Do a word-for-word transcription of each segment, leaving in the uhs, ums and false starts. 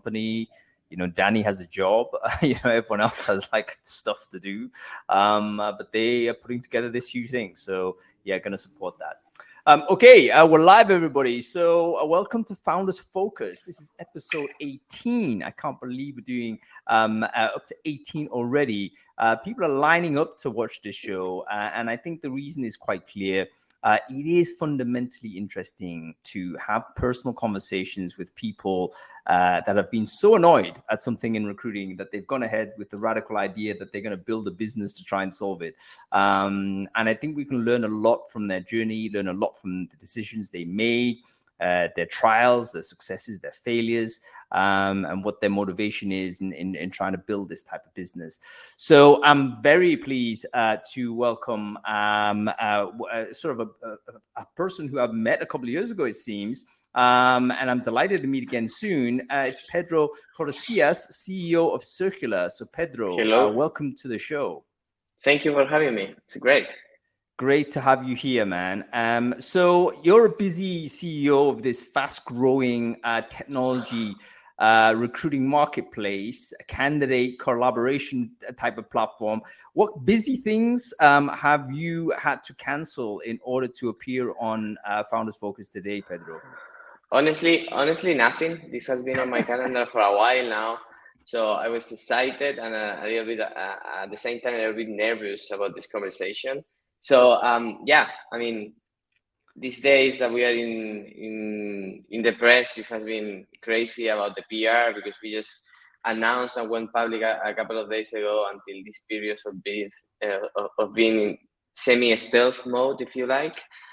company. You know, Danny has a job. You know, everyone else has like stuff to do. Um, uh, but they are putting together this huge thing. So yeah, going to support that. Um, okay, uh, we're live, everybody. So uh, welcome to Founders Focus. This is episode eighteen. I can't believe we're doing um, uh, up to eighteen already. Uh, people are lining up to watch this show. Uh, and I think the reason is quite clear. Uh, it is fundamentally interesting to have personal conversations with people uh, that have been so annoyed at something in recruiting that they've gone ahead with the radical idea that they're going to build a business to try and solve it. Um, and I think we can learn a lot from their journey, learn a lot from the decisions they made, uh, their trials, their successes, their failures, um, and what their motivation is in, in, in trying to build this type of business. So I'm very pleased uh, to welcome um, uh, uh, sort of a, a, a person who I've met a couple of years ago, it seems, um, and I'm delighted to meet again soon. Uh, it's Pedro Tordesillas, C E O of Circular. So Pedro, uh, welcome to the show. Thank you for having me. It's great. Great to have you here, man. Um, so you're a busy C E O of this fast-growing uh, technology uh, recruiting marketplace, a candidate collaboration type of platform. What busy things um, have you had to cancel in order to appear on uh, Founders Focus today, Pedro? Honestly, honestly, nothing. This has been on my calendar for a while now. So I was excited and a, a little bit, uh, at the same time, a little bit nervous about this conversation. So um, yeah, I mean, these days that we are in in in the press, it has been crazy about the P R because we just announced and went public a, a couple of days ago until this period of being uh, of being in semi-stealth mode, if you like.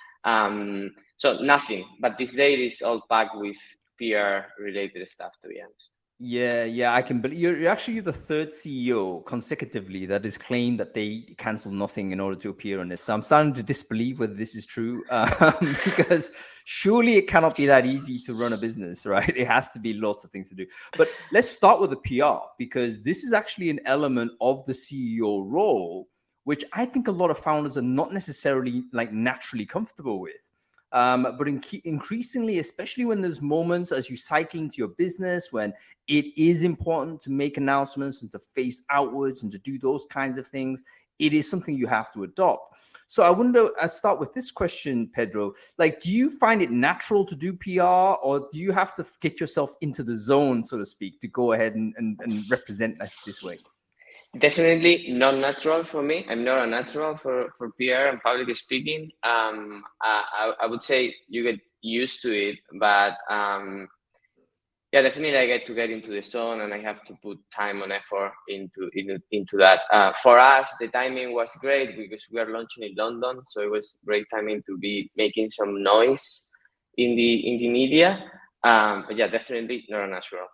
Um, so nothing, but this day is all packed with P R related stuff, to be honest. Yeah, yeah, I can believe you're, you're actually the third C E O consecutively that has claimed that they cancel nothing in order to appear on this. So I'm starting to disbelieve whether this is true um, because surely it cannot be that easy to run a business, right? It has to be lots of things to do. But let's start with the P R because this is actually an element of the C E O role, which I think a lot of founders are not necessarily like naturally comfortable with. Um, but in, increasingly, especially when there's moments as you cycle into your business, when it is important to make announcements and to face outwards and to do those kinds of things, it is something you have to adopt. So I wonder, I start with this question, Pedro, like, do you find it natural to do P R or do you have to get yourself into the zone, so to speak, to go ahead and, and, and represent us this way? Definitely not natural for me. I'm not a natural for, for P R and public speaking. Um, I, I would say you get used to it, but um, yeah, definitely I get to get into the zone and I have to put time and effort into in, into that. Uh, for us, the timing was great because we are launching in London, so it was great timing to be making some noise in the in the media. Um, but yeah, definitely not a natural.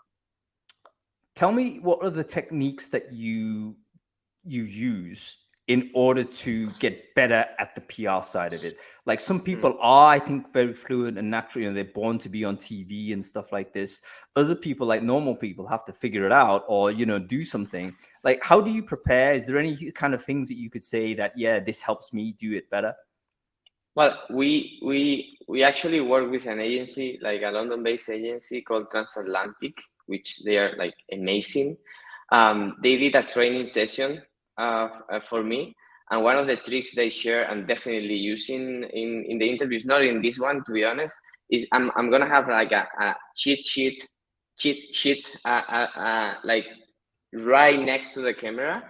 Tell me, what are the techniques that you you use in order to get better at the P R side of it? Like some people are, I think, very fluent and natural, you know, they're born to be on T V and stuff like this. Other people, like normal people, have to figure it out or, you know, do something. Like, how do you prepare? Is there any kind of things that you could say that, yeah, this helps me do it better? Well, we we we actually work with an agency, like a London-based agency called Transatlantic, which they are like amazing. Um, they did a training session uh, for me, and one of the tricks they share, and definitely using in, in the interviews, not in this one to be honest, is I'm I'm gonna have like a, a cheat sheet, cheat sheet, uh, uh, uh, like right next to the camera.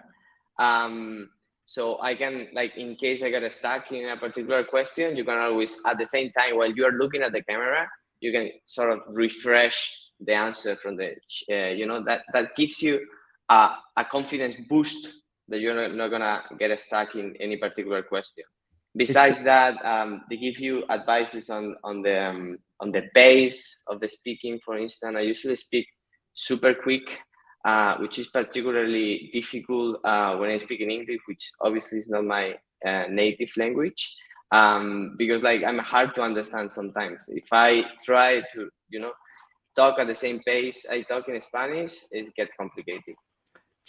Um, So I can, like, in case I got stuck in a particular question, you can always, at the same time, while you are looking at the camera, you can sort of refresh the answer from the, uh, you know, that, that gives you a, a confidence boost that you're not, not going to get stuck in any particular question. Besides it's, that, um, they give you advices on, on, the, um, on the pace of the speaking. For instance, I usually speak super quick. Uh, which is particularly difficult uh, when I speak in English, which obviously is not my uh, native language, um, because like I'm hard to understand sometimes. If I try to, you know, talk at the same pace I talk in Spanish, it gets complicated.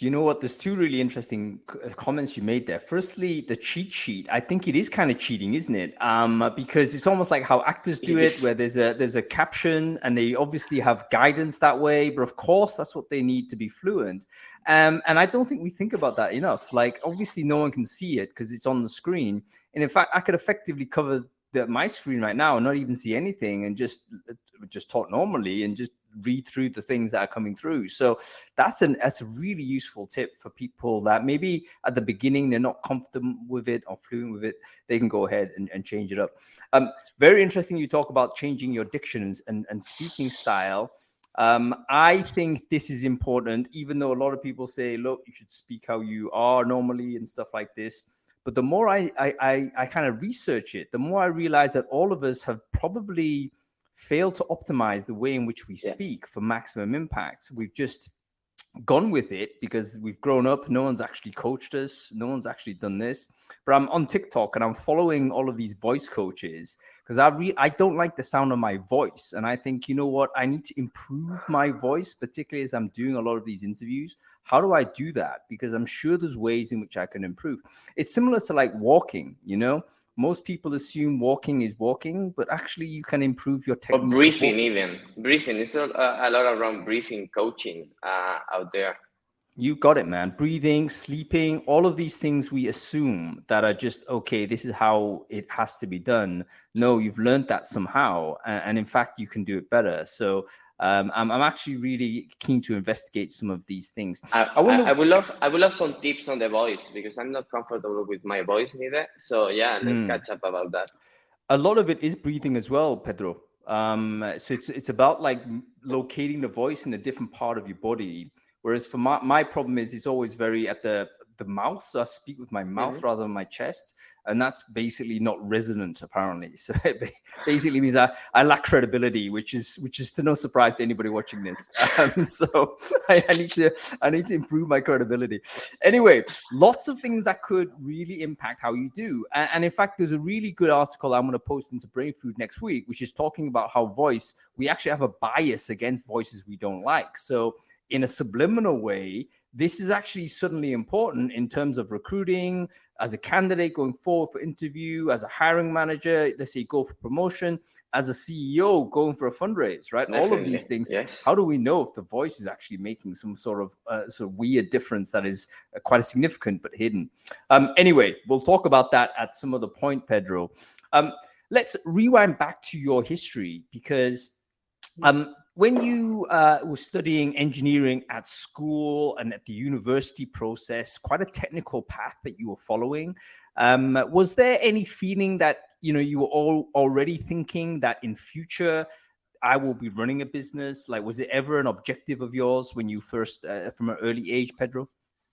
Do you know what? There's two really interesting comments you made there. Firstly, the cheat sheet. I think it is kind of cheating, isn't it? Um, because it's almost like how actors do it, where there's a there's a caption and they obviously have guidance that way. But of course, that's what they need to be fluent. Um, and I don't think we think about that enough. Like, obviously, no one can see it because it's on the screen. And in fact, I could effectively cover the, my screen right now and not even see anything and just just talk normally and just read through the things that are coming through. So that's an that's a really useful tip for people that maybe at the beginning they're not comfortable with it or fluent with it. They can go ahead and, and change it up. Um, very interesting. You talk about changing your dictions and, and speaking style. Um, I think this is important, even though a lot of people say, look, you should speak how you are normally and stuff like this. But the more I I, I, I kind of research it, the more I realize that all of us have probably fail to optimize the way in which we yeah. speak for maximum impact. We've just gone with it because we've grown up. No one's actually coached us. No one's actually done this. But I'm on TikTok and I'm following all of these voice coaches because I re- I don't like the sound of my voice. And I think, you know what? I need to improve my voice, particularly as I'm doing a lot of these interviews. How do I do that? Because I'm sure there's ways in which I can improve. It's similar to like walking, you know? Most people assume walking is walking, but actually you can improve your technique. Or breathing even. Breathing. It's a, a lot around breathing coaching uh, out there. You got it, man. Breathing, sleeping, all of these things we assume that are just, okay, this is how it has to be done. No, you've learned that somehow. And, and in fact, you can do it better. So um, I'm, I'm actually really keen to investigate some of these things. I, I, I, I would love I would love some tips on the voice because I'm not comfortable with my voice neither. So yeah, let's mm. catch up about that. A lot of it is breathing as well, Pedro. Um, so it's it's about like locating the voice in a different part of your body. Whereas for my, my problem is it's always very at the, the mouth. So I speak with my mouth mm-hmm. rather than my chest. And that's basically not resonant, apparently. So it basically means I, I lack credibility, which is which is to no surprise to anybody watching this. Um, so I, I need to I need to improve my credibility. Anyway, lots of things that could really impact how you do. And, and in fact, there's a really good article I'm going to post into Brain Food next week, which is talking about how voice, we actually have a bias against voices we don't like. So in a subliminal way, this is actually suddenly important in terms of recruiting, as a candidate going forward for interview, as a hiring manager, let's say go for promotion, as a C E O going for a fundraise, right? Definitely. All of these things. Yes. How do we know if the voice is actually making some sort of uh, sort of weird difference that is uh, quite significant but hidden? Um, anyway, we'll talk about that at some other point, Pedro. Um, let's rewind back to your history because um, when you uh, were studying engineering at school and at the university process, quite a technical path that you were following, um, was there any feeling that, you know, you were all already thinking that in future I will be running a business? Like, was it ever an objective of yours when you first, uh, from an early age, Pedro?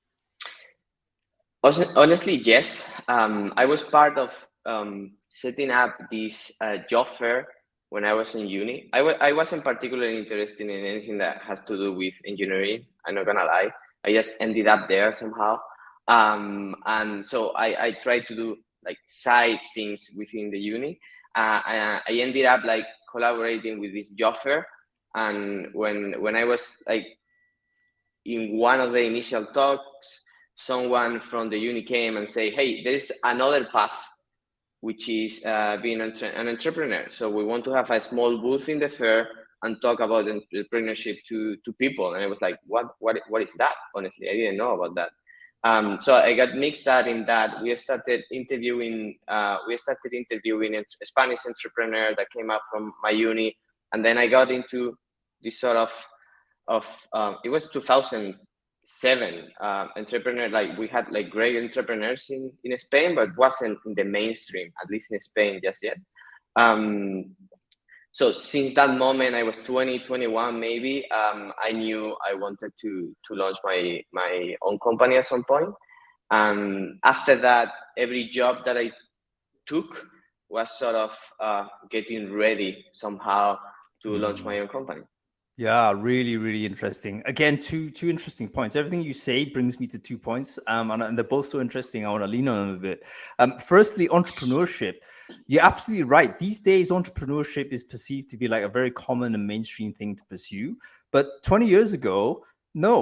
Honestly, yes. Um, I was part of um, setting up this uh, job fair when I was in uni. I w- I wasn't particularly interested in anything that has to do with engineering. I'm not gonna lie. I just ended up there somehow. Um, and so I, I tried to do like side things within the uni. Uh, I, I ended up like collaborating with this job fair. And when, when I was like in one of the initial talks, someone from the uni came and say, hey, there is another path, which is uh, being an, an entrepreneur. So we want to have a small booth in the fair and talk about entrepreneurship to, to people. And I was like, what, what, what is that? Honestly, I didn't know about that. Um, so I got mixed up in that. We started interviewing, uh, we started interviewing a Spanish entrepreneur that came up from my uni. And then I got into this sort of, of um, it was two thousand seven uh, entrepreneur, like we had like great entrepreneurs in, in Spain, but wasn't in the mainstream, at least in Spain just yet. Um, so since that moment, I was twenty, twenty-one maybe, um, I knew I wanted to to launch my, my own company at some point. And after that, every job that I took was sort of uh, getting ready somehow to mm. launch my own company. Yeah, really, really interesting. Again, two two interesting points. Everything you say brings me to two points, um, and, and they're both so interesting. I want to lean on them a bit. Um, firstly, entrepreneurship. You're absolutely right. These days, entrepreneurship is perceived to be like a very common and mainstream thing to pursue. But twenty years ago, no,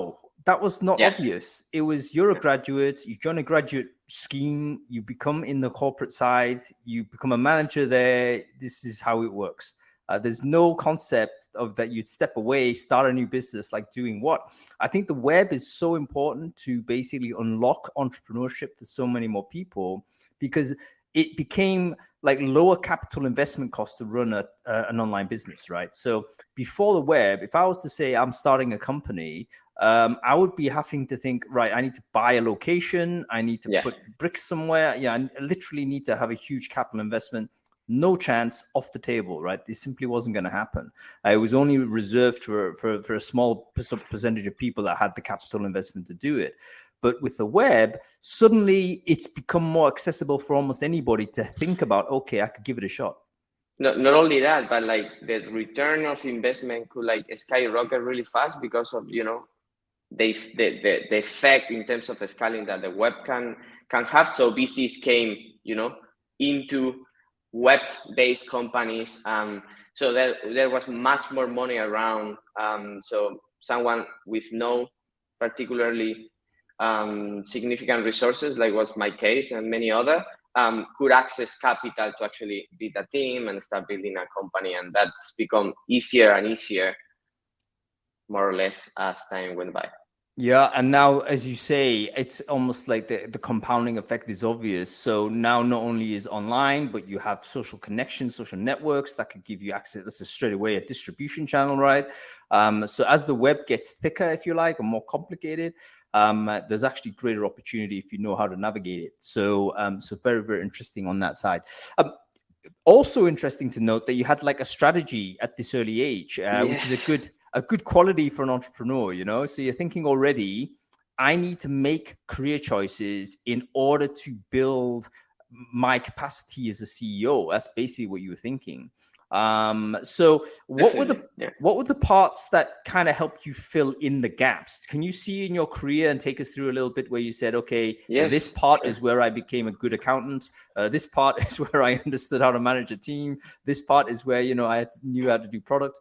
that was not yeah. obvious. It was you're a graduate, you join a graduate scheme, you become in the corporate side, you become a manager there. This is how it works. Uh, there's no concept of that you'd step away, start a new business, like doing what? I think the web is so important to basically unlock entrepreneurship for so many more people, because it became like lower capital investment cost to run a, uh, an online business, right? So before the web, if I was to say I'm starting a company, um, I would be having to think, right, I need to buy a location, I need to yeah. put bricks somewhere. Yeah, I literally need to have a huge capital investment. No chance, off the table, right? This simply wasn't going to happen. Uh, it was only reserved for, for, for a small percentage of people that had the capital investment to do it. But with the web, suddenly it's become more accessible for almost anybody to think about, okay, I could give it a shot. Not, not only that, but like the return of investment could like skyrocket really fast because of, you know, the, the, the, the effect in terms of scaling that the web can, can have. So V Cs came, you know, into web-based companies. Um, so there, there was much more money around. Um, so someone with no particularly um, significant resources, like was my case and many other, um, could access capital to actually build a team and start building a company. And that's become easier and easier, more or less, as time went by. Yeah, and now, as you say, it's almost like the, the compounding effect is obvious. So now not only is online, but you have social connections, social networks that could give you access. This is straight away a distribution channel, right? Um, so as the web gets thicker, if you like, or more complicated, um, uh, there's actually greater opportunity if you know how to navigate it. So, um, so very, very interesting on that side. Um, also interesting to note that you had like a strategy at this early age, uh, yes. which is a good... a good quality for an entrepreneur, you know? So you're thinking already, I need to make career choices in order to build my capacity as a C E O. That's basically what you were thinking. Um, so what Definitely, were the yeah. what were the parts that kind of helped you fill in the gaps? Can you see in your career and take us through a little bit where you said, okay, yes, this part sure. is where I became a good accountant. Uh, this part is where I understood how to manage a team. This part is where, you know, I knew how to do product.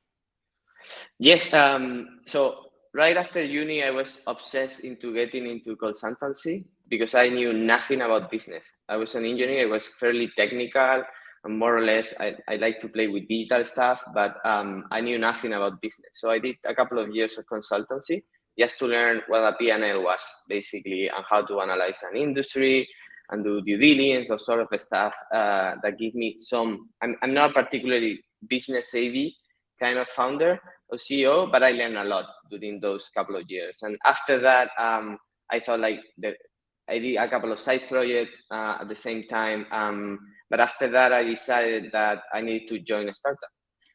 Yes. Um, so right after uni, I was obsessed into getting into consultancy because I knew nothing about business. I was an engineer. I was fairly technical and more or less I, I like to play with digital stuff, but um, I knew nothing about business. So I did a couple of years of consultancy just to learn what a P and L was basically and how to analyze an industry and do due diligence, those sort of stuff uh, that give me some, I'm, I'm not particularly business savvy kind of founder or C E O, but I learned a lot during those couple of years. And after that, um, I thought like that I did a couple of side projects uh, at the same time. Um, but after that, I decided that I needed to join a startup.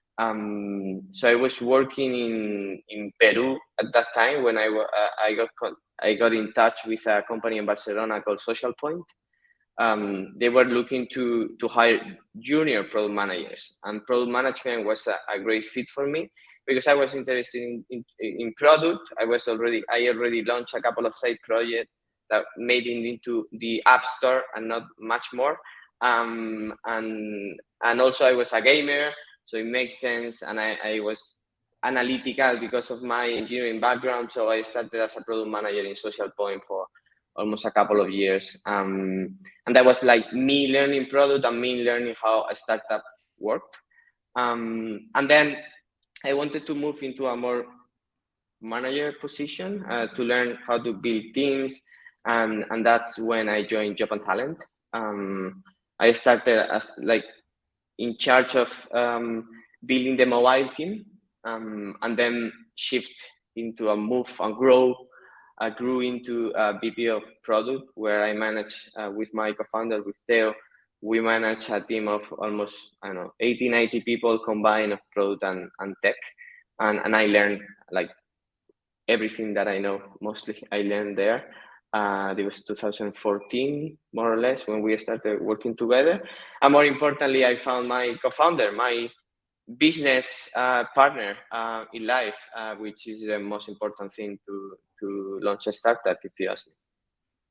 Um, so I was working in, in Peru at that time when I, uh, I, got, I got in touch with a company in Barcelona called Social Point. Um, they were looking to, to hire junior product managers, and product management was a, a great fit for me because I was interested in, in, in product. I was already, I already launched a couple of side projects that made it into the App Store and not much more. Um, and, and also I was a gamer, so it makes sense. And I, I was analytical because of my engineering background. So I started as a product manager in Social Point for almost a couple of years. Um, and that was like me learning product and me learning how a startup worked. Um, and then I wanted to move into a more manager position uh, to learn how to build teams. And, and that's when I joined Job and Talent. Um, I started as like in charge of um, building the mobile team um, and then shift into a move and grow I grew into a V P of product where I manage uh, with my co-founder, with Theo, we manage a team of almost, I don't know, eighty, ninety people combined of product and, and tech. And, and I learned like everything that I know, mostly I learned there. Uh, it was two thousand fourteen, more or less, when we started working together. And more importantly, I found my co-founder, my business uh, partner uh, in life, uh, which is the most important thing to to launch a startup, if you ask me.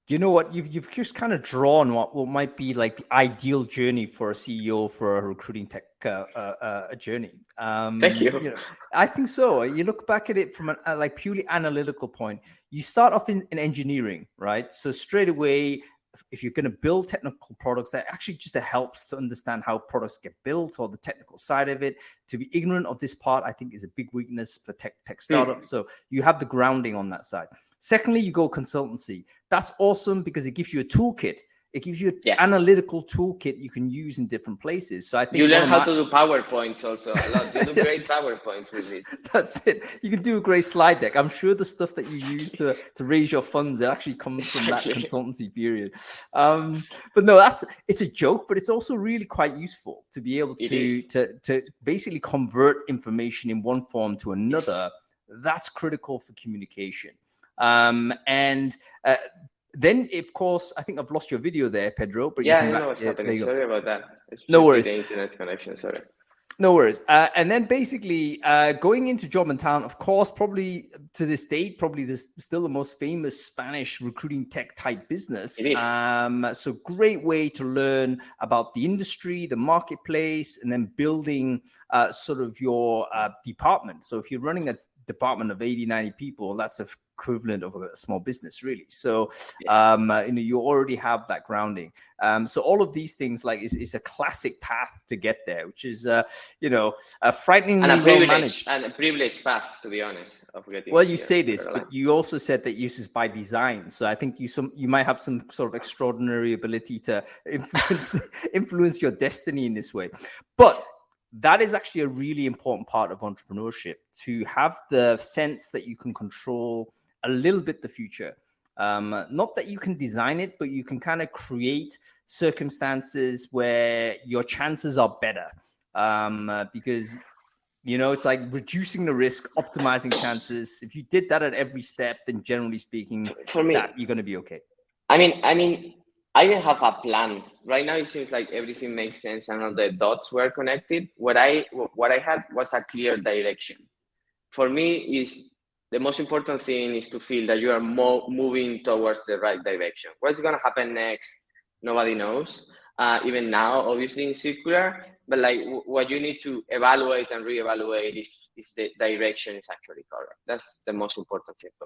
You know what? You've you've just kind of drawn what, what might be like the ideal journey for a C E O for a recruiting tech uh, uh, a journey. Um, Thank you. you know, I think so. You look back at it from a, a like purely analytical point. You start off in, in engineering, right? So straight away, if you're going to build technical products, that actually just helps to understand how products get built or the technical side of it. To be ignorant of this part, I think, is a big weakness for tech tech startups. Mm. So you have the grounding on that side. Secondly, you go consultancy. That's awesome because it gives you a toolkit. It gives you an yeah. analytical toolkit you can use in different places. So I think you learn how my... to do PowerPoints also a lot. You do yes. great PowerPoints with this. That's it. You can do a great slide deck. I'm sure the stuff that you use to, to raise your funds, it actually comes from that consultancy period. Um, but no, that's it's a joke, but it's also really quite useful to be able to to to basically convert information in one form to another. That's critical for communication. Um, and uh, then, of course, I think I've lost your video there, Pedro. But yeah, you I can know what's yeah, happening. Sorry about that. It's no worries. The internet connection. Sorry. No worries. Uh, and then basically uh, going into Job and Talent, of course, probably to this date, probably this still the most famous Spanish recruiting tech type business. It is. Um, so great way to learn about the industry, the marketplace, and then building uh, sort of your uh, department. So if you're running a department of eighty, ninety people, that's a equivalent of a small business, really. So um uh, you know you already have that grounding. Um so all of these things like is, is a classic path to get there, which is uh you know a frighteningly and a well managed and a privileged path, to be honest, of getting well you say this, but you also said that use is by design. So I think you some you might have some sort of extraordinary ability to influence influence your destiny in this way. But that is actually a really important part of entrepreneurship, to have the sense that you can control a little bit the future. Um, not that you can design it, but you can kind of create circumstances where your chances are better. Um, uh, because, you know, it's like reducing the risk, optimizing chances. If you did that at every step, then generally speaking, for me, that, you're going to be okay. I mean, I mean, I didn't have a plan. Right now, it seems like everything makes sense and all the dots were connected. What I what I had was a clear direction. For me, is the most important thing is to feel that you are mo- moving towards the right direction. What's going to happen next? Nobody knows. Uh, even now, obviously in circular, but like w- what you need to evaluate and reevaluate is, is the direction is actually correct. That's the most important thing.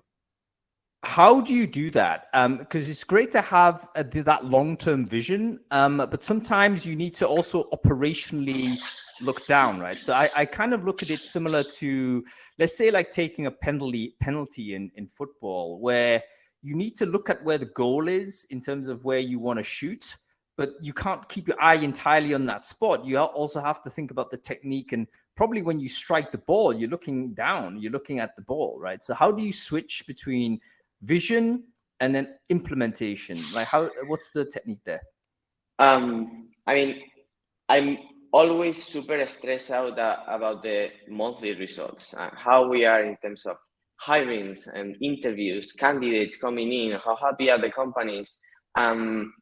How do you do that? Um, because it's great to have uh, that long-term vision, um, but sometimes you need to also operationally look down, right? So I, I kind of look at it similar to, let's say, like taking a penalty penalty in, in football, where you need to look at where the goal is in terms of where you want to shoot, but you can't keep your eye entirely on that spot. You also have to think about the technique, and probably when you strike the ball, you're looking down, you're looking at the ball, right? So how do you switch between vision and then implementation? Like how, what's the technique there? Um, I mean, I'm always super stressed out uh, about the monthly results, uh, how we are in terms of hirings and interviews, candidates coming in, how happy are the companies. Um,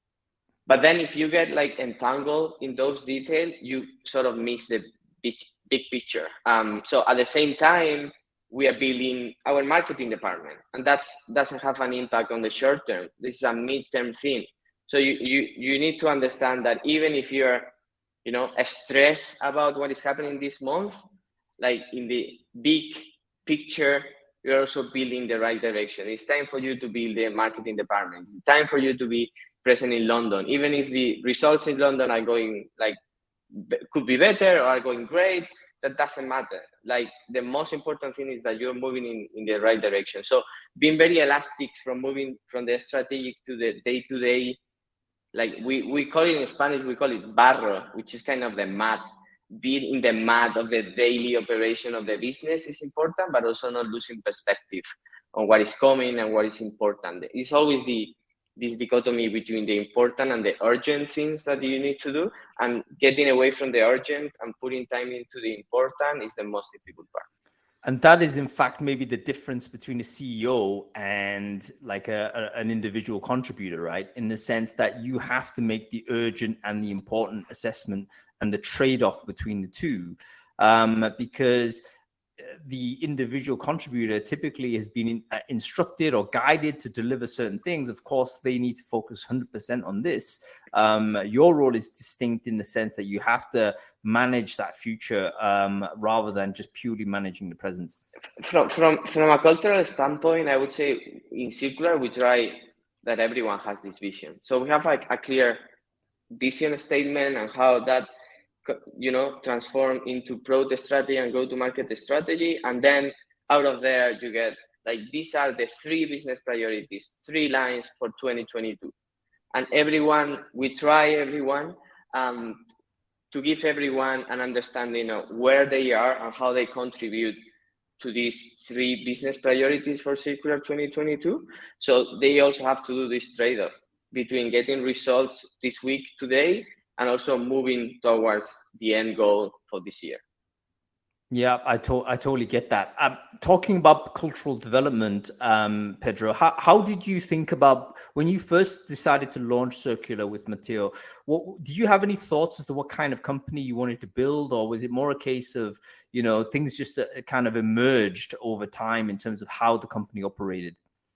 but then if you get like entangled in those details, you sort of miss the big, big picture. Um, so at the same time, we are building our marketing department, and that doesn't have an impact on the short term. This is a mid-term thing. So you, you, you need to understand that even if you're, you know, stressed about what is happening this month, like in the big picture, you're also building the right direction. It's time for you to build the marketing department. It's time for you to be present in London. Even if the results in London are going like, could be better or are going great, that doesn't matter. Like the most important thing is that you're moving in, in the right direction. So being very elastic from moving from the strategic to the day-to-day, like we, we call it in Spanish, we call it barro, which is kind of the mud. Being in the mud of the daily operation of the business is important, but also not losing perspective on what is coming and what is important. It's always the this dichotomy between the important and the urgent things that you need to do, and getting away from the urgent and putting time into the important is the most difficult part. And that is, in fact, maybe the difference between a C E O and like a, a, an individual contributor, right? In the sense that you have to make the urgent and the important assessment and the trade-off between the two. Um, because the individual contributor typically has been in, uh, instructed or guided to deliver certain things. Of course, they need to focus one hundred percent on this. Um, your role is distinct in the sense that you have to manage that future um, rather than just purely managing the present. From from from a cultural standpoint, I would say in Circular we try that everyone has this vision. So we have like a clear vision statement and how that, you know, transform into product strategy and go-to-market strategy, and then out of there you get like these are the three business priorities, three lines for twenty twenty-two, and everyone we try everyone um, to give everyone an understanding of where they are and how they contribute to these three business priorities for Circular twenty twenty-two. So they also have to do this trade-off between getting results this week, today, and also moving towards the end goal for this year. Yeah, I, to- I totally get that. Um, talking about cultural development, um, Pedro, how, how did you think about when you first decided to launch Circular with Matteo? What, did you have any thoughts as to what kind of company you wanted to build, or was it more a case of, you know, things just uh, kind of emerged over time in terms of how the company operated?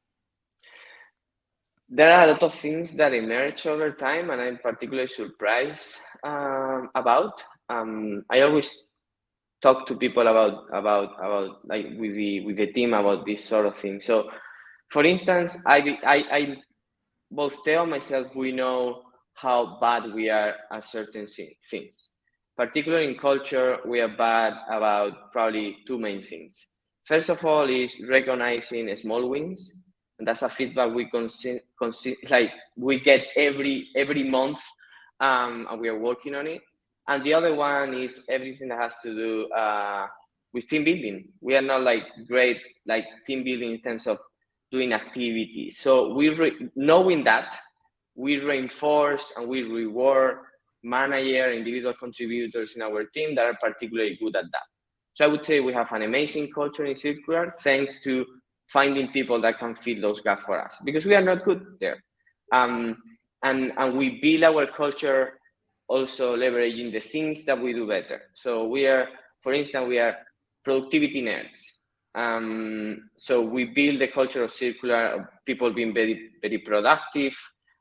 There are a lot of things that emerge over time, and I'm particularly surprised um, about. Um, I always talk to people about about about like with the with the team about this sort of thing. So, for instance, I I, I both Theo and myself, we know how bad we are at certain things. Particularly in culture, we are bad about probably two main things. First of all is recognizing small wins. And that's a feedback we consi- consi- like we get every every month, um, and we are working on it. And the other one is everything that has to do uh, with team building. We are not like great like team building in terms of doing activities. So we re- knowing that, we reinforce and we reward manager, individual contributors in our team that are particularly good at that. So I would say we have an amazing culture in Circular thanks to finding people that can fill those gaps for us, because we are not good there. Um, and, and we build our culture also leveraging the things that we do better. So we are, for instance, we are productivity nerds. Um, so we build the culture of Circular, people being very, very productive.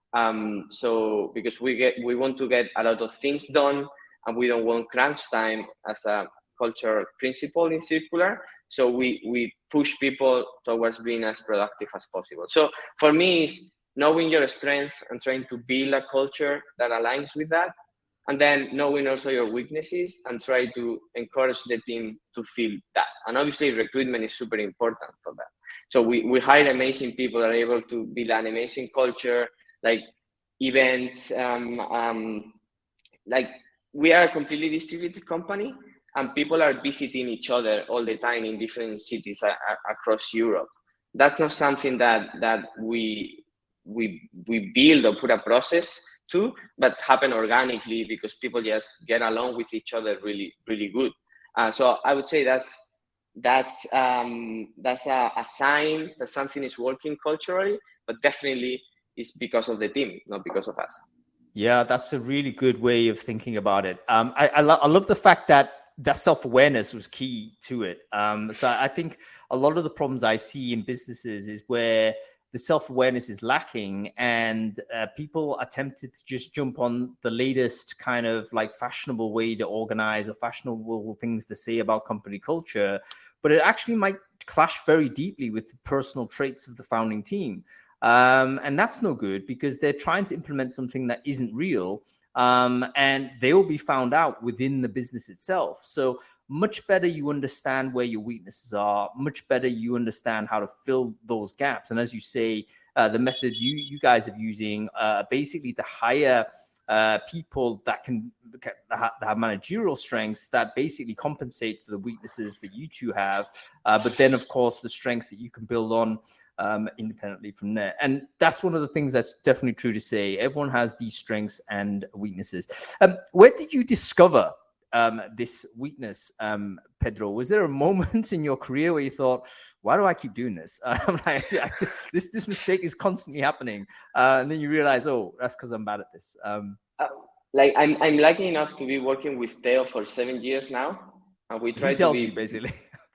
Um, so because we get, we want to get a lot of things done, and we don't want crunch time as a culture principle in Circular. So we, we push people towards being as productive as possible. So for me, it's knowing your strength and trying to build a culture that aligns with that. And then knowing also your weaknesses and try to encourage the team to feel that. And obviously recruitment is super important for that. So we, we hire amazing people that are able to build an amazing culture, like events, um, um, like we are a completely distributed company, and people are visiting each other all the time in different cities a- a- across Europe. That's not something that that we we we build or put a process to, but happen organically because people just get along with each other really really good. Uh, so I would say that's that's um, that's a, a sign that something is working culturally, but definitely it's because of the team, not because of us. Yeah, that's a really good way of thinking about it. Um, I I, lo- I love the fact that that self-awareness was key to it. Um, so I think a lot of the problems I see in businesses is where the self-awareness is lacking, and uh, people are tempted to just jump on the latest kind of like fashionable way to organize or fashionable things to say about company culture, but it actually might clash very deeply with the personal traits of the founding team. Um, and that's no good because they're trying to implement something that isn't real. Um, and they will be found out within the business itself. So much better you understand where your weaknesses are, much better you understand how to fill those gaps. And as you say, uh, the method you you guys are using, uh, basically to hire uh, people that can that have managerial strengths that basically compensate for the weaknesses that you two have, uh, but then of course the strengths that you can build on Um, independently from there. And that's one of the things that's definitely true to say. Everyone has these strengths and weaknesses. Um, where did you discover um, this weakness, um, Pedro? Was there a moment in your career where you thought, why do I keep doing this? Um, like, I, this this mistake is constantly happening. Uh, and then you realize, oh, that's because I'm bad at this. Um, uh, like I'm, I'm lucky enough to be working with Theo for seven years now. And we try he to tells be you, basically.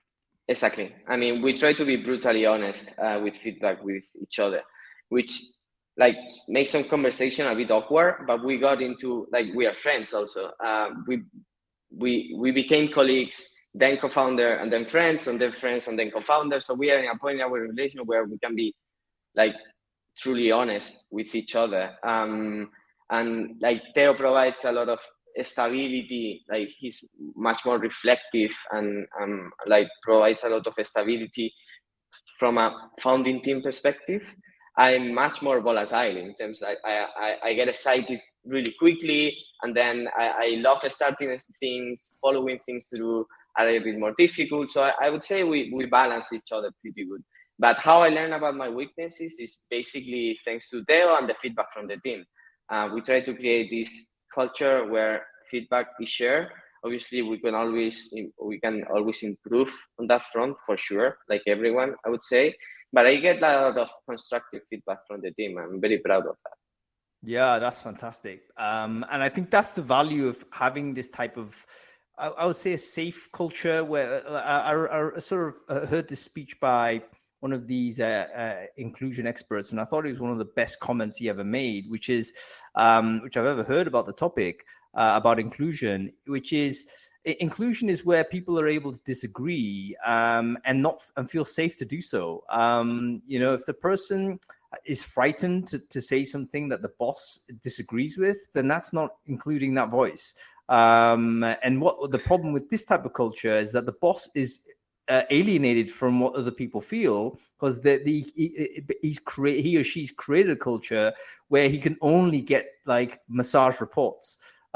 Exactly. I mean, we try to be brutally honest uh, with feedback with each other, which like makes some conversation a bit awkward, but we got into like we are friends also. Uh, we we we became colleagues, then co-founder, and then friends, and then friends, and then co-founder. So we are in a point in our relation where we can be like truly honest with each other. Um, and like Theo provides a lot of stability, like he's much more reflective and um, like provides a lot of stability from a founding team perspective. I'm much more volatile in terms of I, I, I get excited really quickly, and then I, I love starting things, following things through a little bit more difficult. So I, I would say we, we balance each other pretty good. But how I learn about my weaknesses is basically thanks to Theo and the feedback from the team. Uh, we try to create this culture where feedback is shared. Obviously, we can always we can always improve on that front for sure, like everyone, I would say. But I get a lot of constructive feedback from the team. I'm very proud of that. Yeah, that's fantastic. Um, and I think that's the value of having this type of, I, I would say, a safe culture. Where uh, I, I, I sort of heard this speech by one of these uh, uh, inclusion experts, and I thought it was one of the best comments he ever made, which is, um, which I've ever heard about the topic uh, about inclusion, which is inclusion is where people are able to disagree um, and not and feel safe to do so. Um, you know, if the person is frightened to, to say something that the boss disagrees with, then that's not including that voice. Um, and what the problem with this type of culture is that the boss is Uh, alienated from what other people feel, because the, the he, he's create he or she's created a culture where he can only get like massage reports,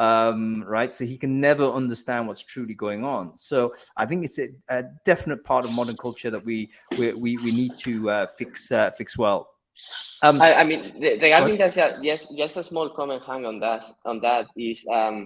um, right? So he can never understand what's truly going on. So I think it's a, a definite part of modern culture that we we we, we need to uh, fix uh, fix well. Um, I, I mean, regarding that, yes, just a small comment hang on that on that is. Um,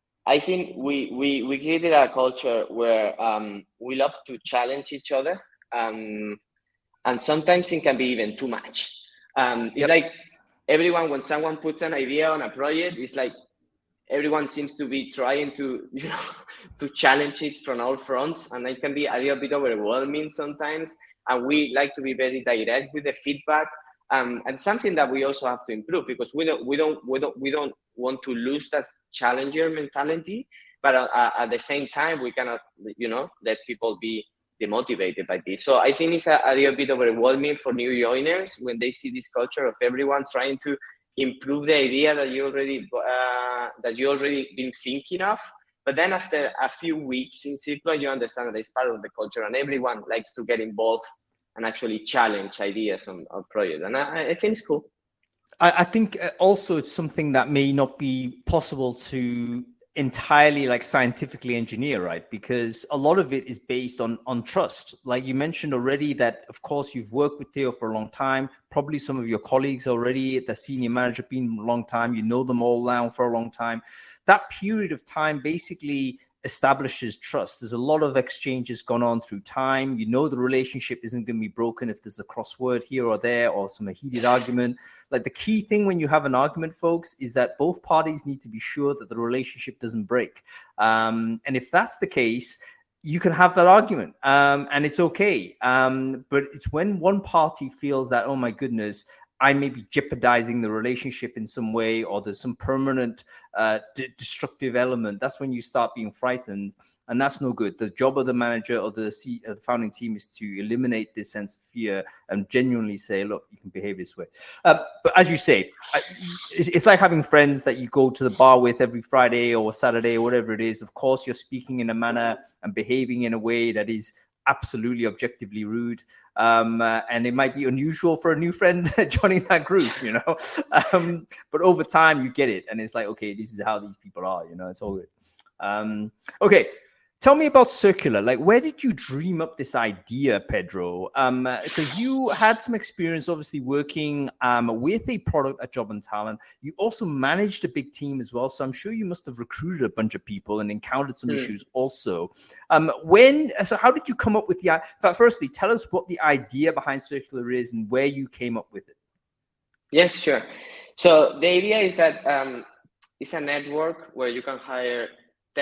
I think we, we, we created a culture where um, we love to challenge each other. Um, and sometimes it can be even too much. Um, it's yep. like everyone, when someone puts an idea on a project, it's like everyone seems to be trying to, you know, to challenge it from all fronts. And it can be a little bit overwhelming sometimes. And we like to be very direct with the feedback. Um, and something that we also have to improve, because we don't, we don't, we don't, we don't want to lose that challenger mentality, but uh, at the same time, we cannot, you know, let people be demotivated by this. So I think it's a, a little bit overwhelming for new joiners when they see this culture of everyone trying to improve the idea that you already uh, that you already been thinking of. But then after a few weeks in Circular, you understand that it's part of the culture, and everyone likes to get involved and actually challenge ideas on, on projects. And I, I think it's cool. I, I think also it's something that may not be possible to entirely like scientifically engineer, right? Because a lot of it is based on on trust. Like you mentioned already that, of course, you've worked with Theo for a long time, probably some of your colleagues already, the senior manager been a long time, you know them all now for a long time. That period of time basically establishes trust. There's a lot of exchanges gone on through time. You know the relationship isn't going to be broken if there's a crossword here or there or some heated argument. Like the key thing when you have an argument, folks, is that both parties need to be sure that the relationship doesn't break. Um, and if that's the case, you can have that argument um, and it's okay. Um, but it's when one party feels that, oh my goodness, I may be jeopardizing the relationship in some way, or there's some permanent uh, d- destructive element. That's when you start being frightened, and that's no good. The job of the manager or the, C- uh, the founding team is to eliminate this sense of fear and genuinely say, look, you can behave this way. Uh, but as you say, it's, it's like having friends that you go to the bar with every Friday or Saturday or whatever it is. Of course, you're speaking in a manner and behaving in a way that is absolutely objectively rude, um, uh, and it might be unusual for a new friend joining that group, you know. Um, but over time, you get it, and it's like, okay, this is how these people are, you know. It's all good. Um, okay, tell me about Circular. Like, where did you dream up this idea, Pedro? Um, because you had some experience, obviously, working um, with a product at Job and Talent. You also managed a big team as well, so I'm sure you must have recruited a bunch of people and encountered some mm. issues also. Um, when, so how did you come up with the? In fact, firstly, tell us what the idea behind Circular is and where you came up with it. Yes, sure. So the idea is that um, it's a network where you can hire tech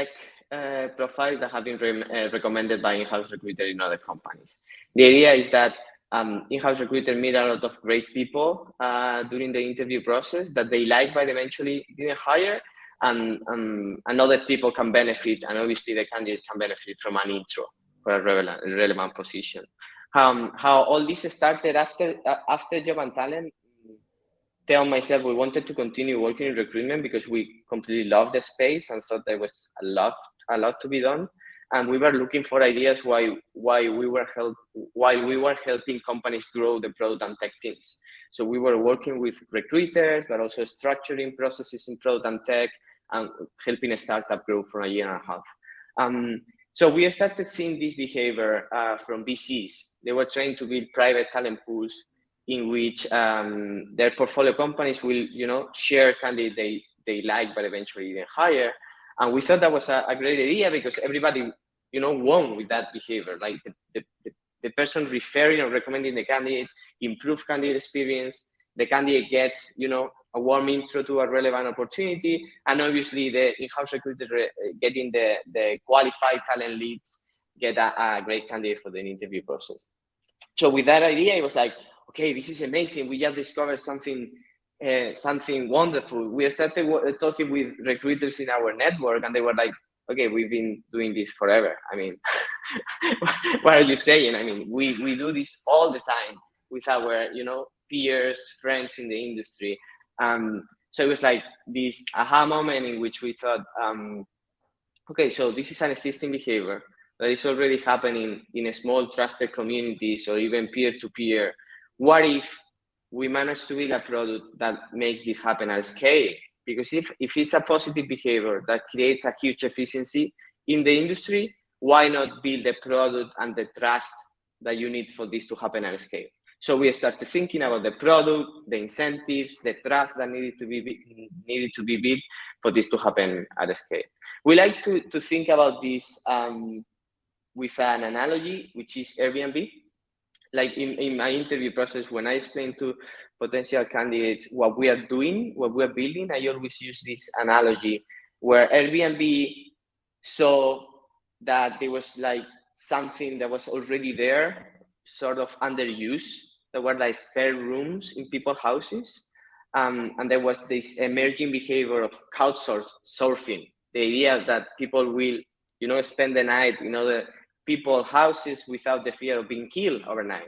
uh, profiles that have been re- uh, recommended by in-house recruiter in other companies. The idea is that um, in-house recruiter meet a lot of great people uh, during the interview process that they like but eventually didn't hire, and, um, and other people can benefit, and obviously the candidate can benefit from an intro for a relevant, relevant position. Um, how all this started after uh, after Job and Talent. Tell myself we wanted to continue working in recruitment because we completely loved the space and thought there was a lot, a lot to be done. And we were looking for ideas why why we were help while we were helping companies grow the product and tech teams. So we were working with recruiters, but also structuring processes in product and tech and helping a startup grow for a year and a half. Um, so we started seeing this behavior uh, from V Cs. They were trying to build private talent pools in which um, their portfolio companies will, you know, share candidates they, they like, but eventually didn't hire. And we thought that was a, a great idea because everybody, you know, won with that behavior. Like the, the, the person referring or recommending the candidate, improve candidate experience, the candidate gets, you know, a warm intro to a relevant opportunity, and obviously the in-house recruiter getting the, the qualified talent leads get a, a great candidate for the interview process. So with that idea, it was like, okay, this is amazing. We just discovered something, uh, something wonderful. We started w- talking with recruiters in our network, and they were like, okay, we've been doing this forever. I mean, what are you saying? I mean, we, we do this all the time with our, you know, peers, friends in the industry. Um, so it was like this aha moment in which we thought, um, okay, so this is an existing behavior that is already happening in a small trusted communities or even peer-to-peer. What if we manage to build a product that makes this happen at scale? Because if, if it's a positive behavior that creates a huge efficiency in the industry, why not build the product and the trust that you need for this to happen at scale? So we started thinking about the product, the incentives, the trust that needed to be needed to be built for this to happen at scale. We like to, to think about this um, with an analogy, which is Airbnb. Like in, in my interview process, when I explain to potential candidates what we are doing, what we are building, I always use this analogy where Airbnb saw that there was like something that was already there, sort of underused. There were like spare rooms in people's houses. Um, and there was this emerging behavior of couch surfing. The idea that people will, you know, spend the night in other people's houses without the fear of being killed overnight.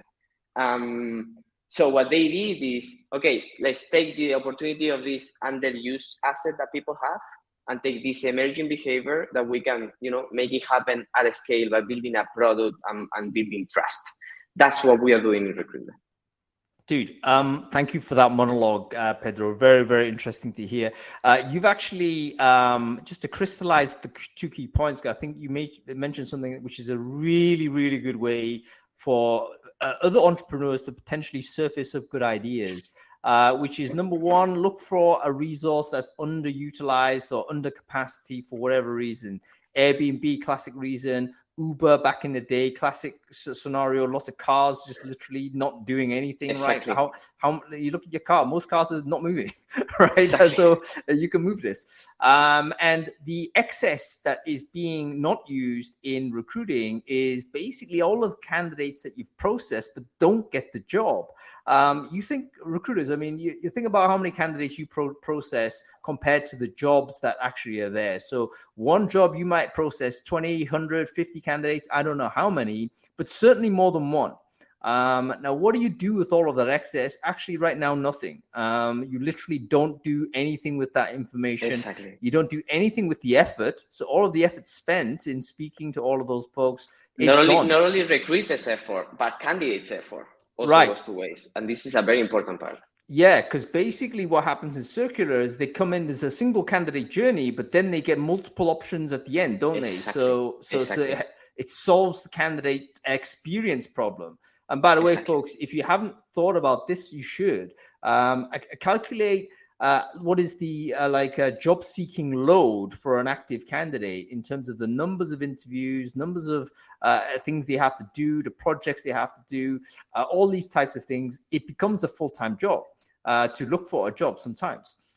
Um, so what they did is, okay, let's take the opportunity of this underused asset that people have and take this emerging behavior that we can, you know, make it happen at a scale by building a product and, and building trust. That's what we are doing in recruitment. Dude, um, thank you for that monologue, uh, Pedro. Very, very interesting to hear. Uh, you've actually, um, just to crystallize the two key points, I think you made, mentioned something which is a really, really good way for uh, other entrepreneurs to potentially surface up good ideas, uh, which is number one, look for a resource that's underutilized or under capacity for whatever reason. Airbnb, classic reason. Uber back in the day, classic scenario, lots of cars just literally not doing anything. Exactly. Right? How how you look at your car, most cars are not moving, right? Exactly. So uh, you can move this. Um, and the excess that is being not used in recruiting is basically all of the candidates that you've processed but don't get the job. Um, you think recruiters, I mean, you, you think about how many candidates you pro- process compared to the jobs that actually are there. So one job you might process twenty, one hundred, fifty candidates. I don't know how many, but certainly more than one. Um, now, what do you do with all of that excess? Actually, right now, nothing. Um, you literally don't do anything with that information. Exactly. You don't do anything with the effort. So all of the effort spent in speaking to all of those folks is not only, gone. Not only recruiters' effort, but candidates' effort also right. goes to waste. And this is a very important part. Yeah, because basically what happens in Circular is they come in, there's a single candidate journey, but then they get multiple options at the end, don't exactly. they? So, so, exactly. so it solves the candidate experience problem. And by the way, exactly. folks, if you haven't thought about this, you should um, calculate uh, what is the uh, like uh, job seeking load for an active candidate in terms of the numbers of interviews, numbers of uh, things they have to do, the projects they have to do, uh, all these types of things. It becomes a full-time job uh, to look for a job sometimes.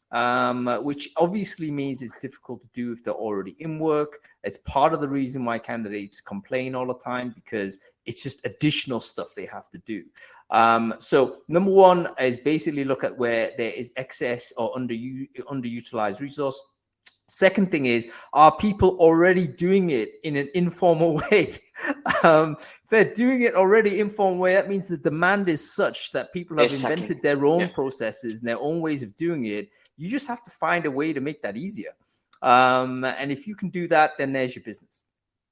um, which obviously means it's difficult to do if they're already in work. It's part of the reason why candidates complain all the time, because it's just additional stuff they have to do. Um, so number one is basically look at where there is excess or under underutilized resource. Second thing is, are people already doing it in an informal way? um, if they're doing it already informal way, that means the demand is such that people have Exactly. invented their own Yeah. processes and their own ways of doing it. You just have to find a way to make that easier. Um, and if you can do that, then there's your business.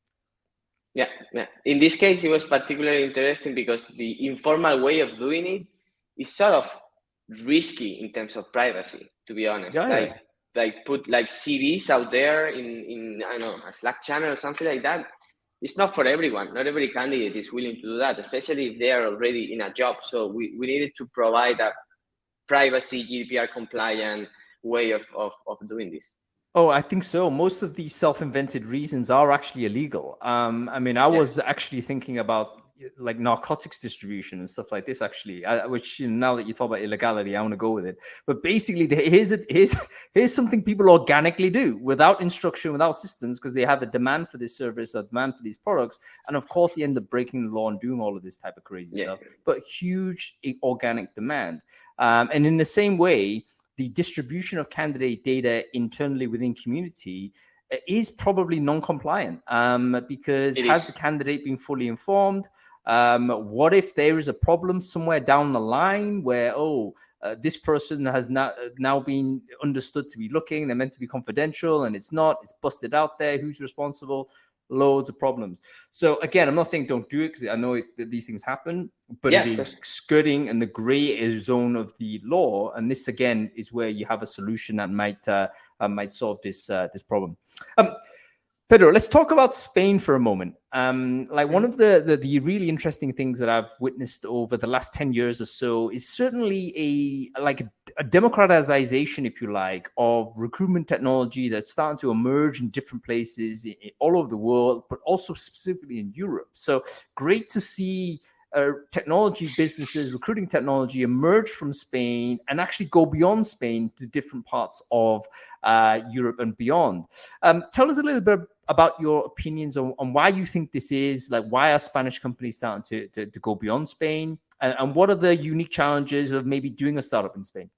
Yeah, yeah. In this case, it was particularly interesting because the informal way of doing it is sort of risky in terms of privacy, to be honest. Yeah, like, yeah. like put like C Vs out there in, in I don't know, a Slack channel or something like that. It's not for everyone. Not every candidate is willing to do that, especially if they are already in a job. So we, we needed to provide a privacy, G D P R compliant way of, of, of doing this. Oh, I think so. Most of these self-invented reasons are actually illegal. Um, I mean, I Yeah. was actually thinking about like narcotics distribution and stuff like this, actually, I, which, you know, now that you talk about illegality, I want to go with it. But basically, the, here's, it, here's, here's something people organically do without instruction, without systems, because they have a demand for this service, a demand for these products. And of course, they end up breaking the law and doing all of this type of crazy Yeah. stuff, but huge organic demand. Um, and in the same way, the distribution of candidate data internally within community is probably non-compliant, um, because It has is. the candidate been fully informed? Um, what if there is a problem somewhere down the line where, oh, uh, this person has now, now been understood to be looking, they're meant to be confidential and it's not, it's busted out there, who's responsible? Loads of problems. So again, I'm not saying don't do it, because I know it, that these things happen, but Yeah, it of is course. skirting and the gray zone of the law. And this again is where you have a solution that might uh, uh, might solve this uh, this problem. Um, Pedro, let's talk about Spain for a moment. Um, like one of the, the the really interesting things that I've witnessed over the last ten years or so is certainly a like a, a democratization, if you like, of recruitment technology that's starting to emerge in different places in, in, all over the world, but also specifically in Europe. So great to see uh, technology businesses, recruiting technology emerge from Spain and actually go beyond Spain to different parts of uh, Europe and beyond. Um, tell us a little bit about your opinions on, on why you think this is, like why are Spanish companies starting to, to, to go beyond Spain, and, and what are the unique challenges of maybe doing a startup in Spain?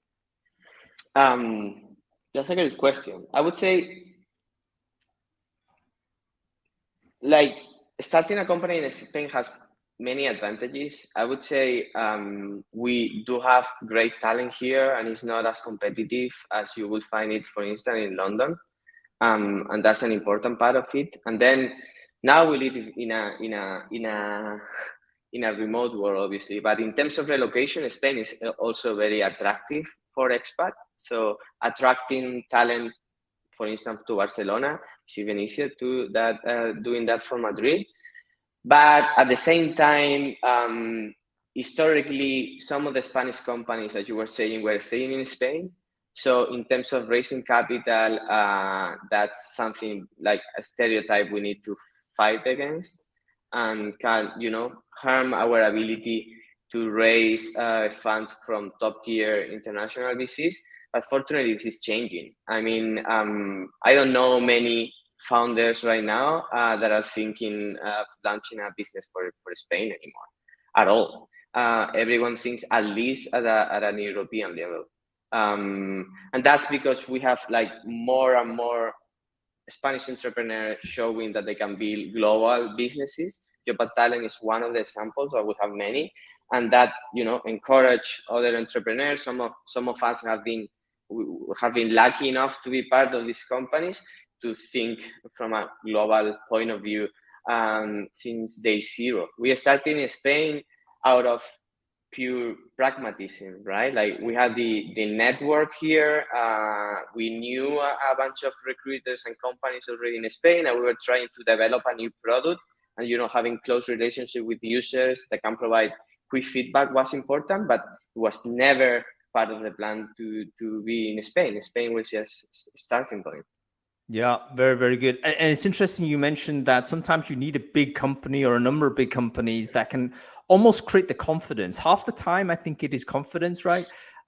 Um, that's a good question. I would say, like, starting a company in Spain has many advantages. I would say um, we do have great talent here, and it's not as competitive as you would find it, for instance, in London. Um, and that's an important part of it. And then now we live in a in a in a in a remote world, obviously. But in terms of relocation, Spain is also very attractive for expats. So attracting talent, for instance, to Barcelona is even easier to that uh, doing that from Madrid. But at the same time, um, historically, some of the Spanish companies, as you were saying, were staying in Spain. So in terms of raising capital, uh, that's something like a stereotype we need to fight against, and can, you know, harm our ability to raise uh, funds from top tier international V Cs. But fortunately, this is changing. I mean, um, I don't know many founders right now uh, that are thinking of launching a business for, for Spain anymore at all. Uh, everyone thinks at least at, a, at an European level. Um, and that's because we have like more and more Spanish entrepreneurs showing that they can build global businesses. Job Talent is one of the examples, but we have many, and that, you know, encourage other entrepreneurs. Some of some of us have been have been lucky enough to be part of these companies to think from a global point of view um, since day zero. We started in Spain out of pure pragmatism, right? Like we had the, the network here. Uh, we knew a, a bunch of recruiters and companies already in Spain, and we were trying to develop a new product. And, you know, having close relationship with users that can provide quick feedback was important, but it was never part of the plan to, to be in Spain. Spain was just a starting point. Yeah, very, very good. And, and it's interesting you mentioned that sometimes you need a big company or a number of big companies that can almost create the confidence. Half the time, I think it is confidence, right?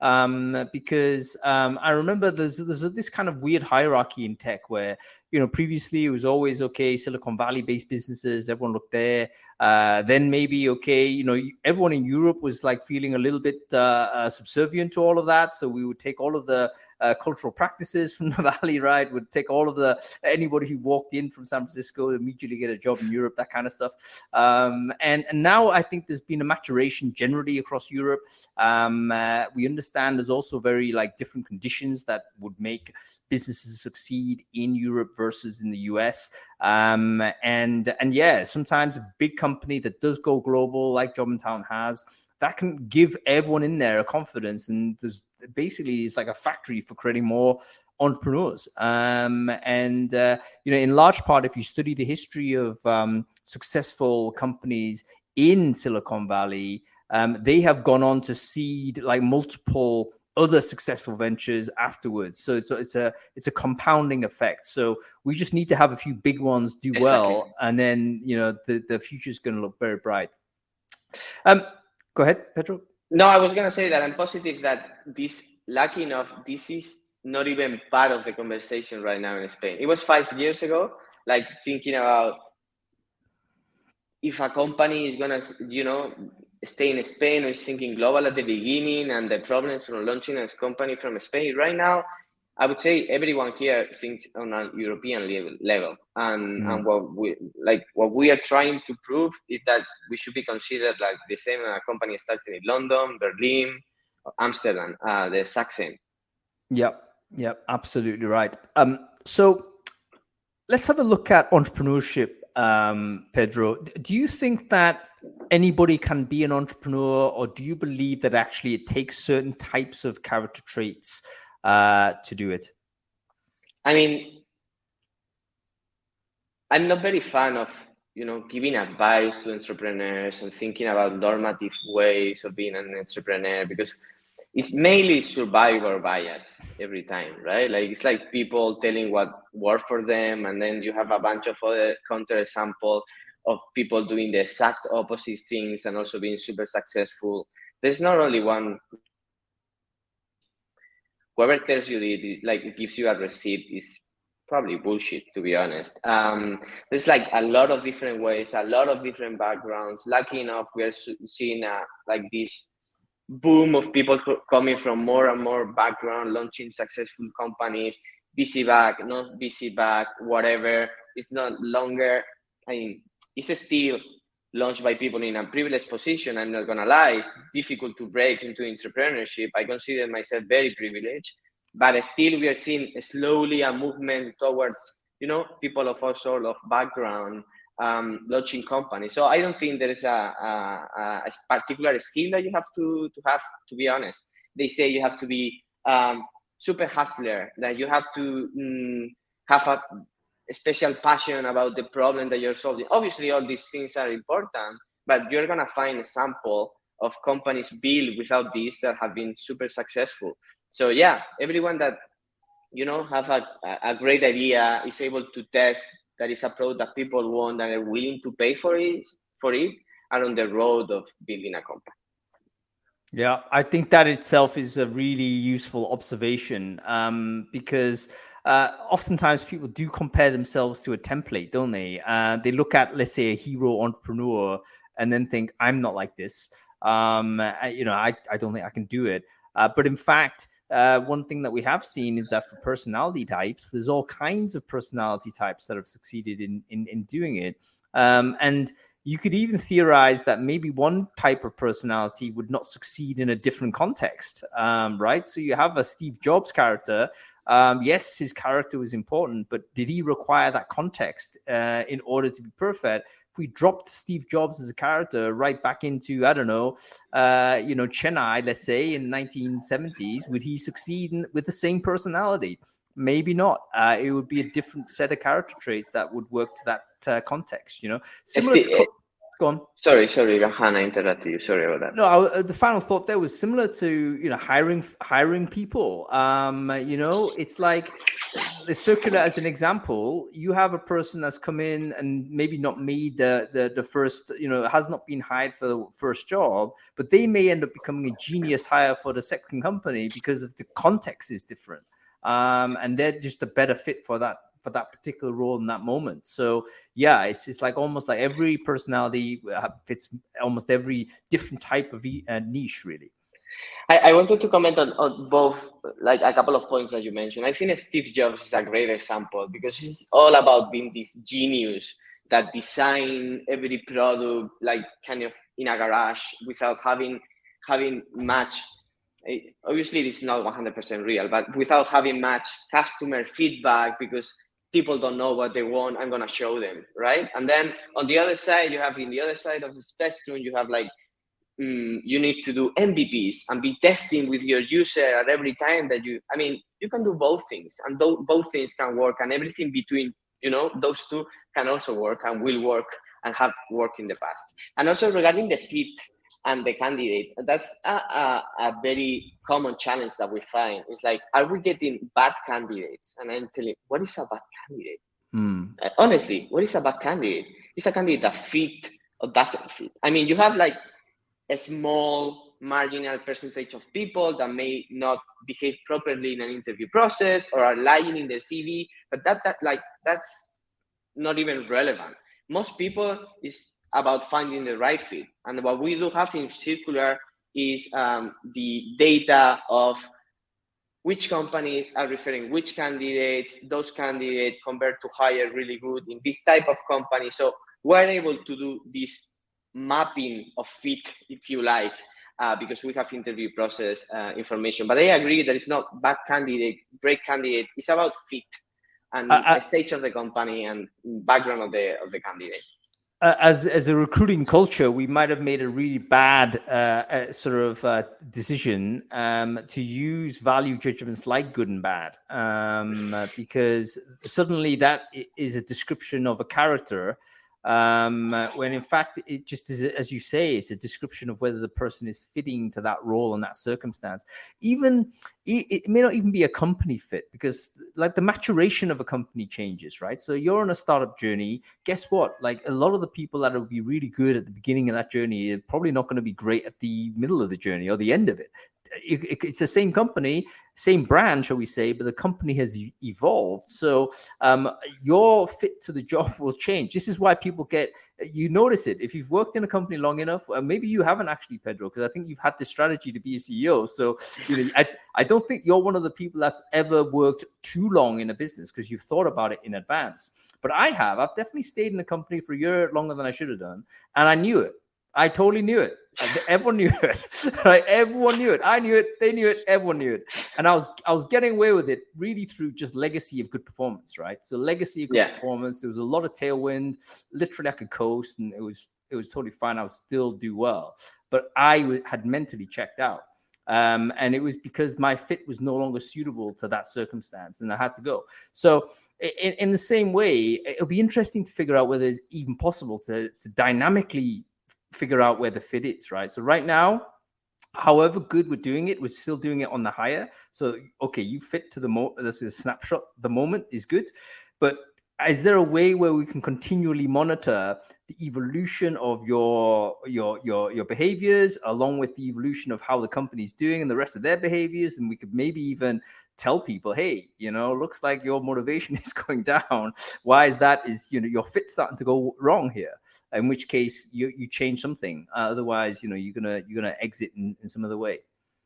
um, because um, I remember there's there's this kind of weird hierarchy in tech where, you know, previously it was always, okay, Silicon Valley based businesses, everyone looked there. Uh, then maybe, okay, you know, everyone in Europe was like feeling a little bit uh, uh, subservient to all of that. So we would take all of the uh, cultural practices from the Valley, right? Would take all of the, anybody who walked in from San Francisco immediately get a job in Europe, that kind of stuff. Um, and, and now I think there's been a maturation generally across Europe. Um, uh, we understand there's also very like different conditions that would make businesses succeed in Europe versus in the U S. Um, and, and yeah, sometimes a big company that does go global, like Jobandtown has, that can give everyone in there a confidence. And there's basically, it's like a factory for creating more entrepreneurs. Um, and, uh, you know, in large part, if you study the history of um, successful companies in Silicon Valley, um, they have gone on to seed like multiple other successful ventures afterwards. So it's a, it's a it's a compounding effect. So we just need to have a few big ones do Exactly. well, and then, you know, the the future is going to look very bright. Um, go ahead, Pedro. No, I was going to say that I'm positive that this, lucky enough, this is not even part of the conversation right now in Spain. It was five years ago, like thinking about if a company is going to, you know, stay in Spain or is thinking global at the beginning, and the problems from launching a company from Spain. Right now, I would say everyone here thinks on a European level, level. And, mm. and what we like what we are trying to prove is that we should be considered like the same uh, company starting in London, Berlin, Amsterdam, uh, the exact same. Yep, yep, absolutely right. Um, so let's have a look at entrepreneurship, um, Pedro. Do you think that anybody can be an entrepreneur, or do you believe that actually it takes certain types of character traits uh, to do it? I mean, I'm not very fan of, you know, giving advice to entrepreneurs and thinking about normative ways of being an entrepreneur, because it's mainly survivor bias every time, right? Like it's like people telling what worked for them, and then you have a bunch of other counter examples of people doing the exact opposite things and also being super successful. There's not only one. Whoever tells you it is like it gives you a receipt is probably bullshit, to be honest. Um, there's like a lot of different ways, a lot of different backgrounds. Lucky enough, we are seeing a, like this boom of people coming from more and more background, launching successful companies, V C back, not V C back, whatever. It's not longer. I mean, it's still launched by people in a privileged position. I'm not gonna lie, it's difficult to break into entrepreneurship. I consider myself very privileged, but still we are seeing slowly a movement towards, you know, people of all sort of background um, launching companies. So I don't think there is a, a, a particular skill that you have to, to have, to be honest. They say you have to be um, super hustler, that you have to mm, have a special passion about the problem that you're solving. Obviously, all these things are important, but you're going to find a sample of companies built without this that have been super successful. So yeah, everyone that, you know, have a, a great idea, is able to test that is a product that people want and are willing to pay for it, for it, are on the road of building a company. Yeah, I think that itself is a really useful observation, um, because uh, oftentimes people do compare themselves to a template, don't they? Uh, they look at, let's say, a hero entrepreneur and then think, I'm not like this. Um, I, you know, I, I don't think I can do it. Uh, but in fact, uh, one thing that we have seen is that for personality types, there's all kinds of personality types that have succeeded in, in, in doing it. Um, and you could even theorize that maybe one type of personality would not succeed in a different context, um, right? So you have a Steve Jobs character. Um, yes, his character was important, but did he require that context uh, in order to be perfect? If we dropped Steve Jobs as a character right back into, I don't know, uh, you know, Chennai, let's say in nineteen seventies, would he succeed in, with the same personality? Maybe not. Uh, it would be a different set of character traits that would work to that uh, context, you know. Similar Steve, to, go on. Sorry, sorry, Hannah, I interrupted you. Sorry about that. No, I, the final thought there was similar to, you know, hiring hiring people. Um, you know, it's like the circular as an example, you have a person that's come in and maybe not made the, the the first, you know, has not been hired for the first job, but they may end up becoming a genius hire for the second company because of the context is different, um, and they're just a better fit for that for that particular role in that moment. So yeah, it's it's like almost like every personality fits almost every different type of uh, niche, really. I, I wanted to comment on, on both, like a couple of points that you mentioned. I think Steve Jobs is a great example because he's all about being this genius that design every product like kind of in a garage without having having much. Obviously, this is not one hundred percent real, but without having much customer feedback because people don't know what they want. I'm gonna show them, right? And then on the other side, you have in the other side of the spectrum, you have like. Mm, you need to do M V Ps and be testing with your user at every time that you, I mean, you can do both things and th- both things can work and everything between, you know, those two can also work and will work and have worked in the past. And also regarding the fit and the candidate, that's a, a, a very common challenge that we find. It's like, are we getting bad candidates? And I'm telling, what is a bad candidate? Mm. Uh, honestly, what is a bad candidate? It's a candidate that fit or doesn't fit. I mean, you have like, a small marginal percentage of people that may not behave properly in an interview process or are lying in their C V, but that, that like that's not even relevant. Most people is about finding the right fit. And what we do have in Circular is um, the data of which companies are referring which candidates, those candidates compared to hire really good in this type of company. So we're able to do this mapping of fit, if you like, uh, because we have interview process uh, information. But I agree that it's not bad candidate, great candidate. It's about fit and uh, uh, stage of the company and background of the of the candidate. Uh, as as a recruiting culture, we might have made a really bad uh, uh, sort of uh, decision um, to use value judgments like good and bad, um, uh, because suddenly that is a description of a character. Um, uh, when in fact it just is, as you say, it's a description of whether the person is fitting to that role and that circumstance. Even it, it may not even be a company fit because like the maturation of a company changes, right? So you're on a startup journey. Guess what? Like a lot of the people that will be really good at the beginning of that journey are probably not going to be great at the middle of the journey or the end of it. It, it, it's the same company, same brand, shall we say, but the company has e- evolved. So um, your fit to the job will change. This is why people get, you notice it. If you've worked in a company long enough, uh, maybe you haven't actually, Pedro, because I think you've had this strategy to be a C E O. So you know, I, I don't think you're one of the people that's ever worked too long in a business because you've thought about it in advance. But I have. I've definitely stayed in a company for a year longer than I should have done. And I knew it. I totally knew it. Everyone knew it, right? Everyone knew it. I knew it. They knew it. Everyone knew it. And I was, I was getting away with it really through just legacy of good performance, right? So legacy of good yeah. performance. There was a lot of tailwind. Literally, I could coast, and it was, it was totally fine. I would still do well, but I w- had mentally checked out, um, and it was because my fit was no longer suitable to that circumstance, and I had to go. So. In, in the same way, it'll be interesting to figure out whether it's even possible to, to dynamically figure out where the fit is, right? So right now, however good we're doing it, we're still doing it on the higher. So, okay, you fit to the mo. This is a snapshot. The moment is good, but is there a way where we can continually monitor the evolution of your your your your behaviors along with the evolution of how the company's doing and the rest of their behaviors, and we could maybe even tell people, hey, you know, looks like your motivation is going down. Why is that? Is, you know, your fit starting to go wrong here? In which case you you change something. Uh, otherwise, you know, you're gonna you're gonna exit in, in some other way.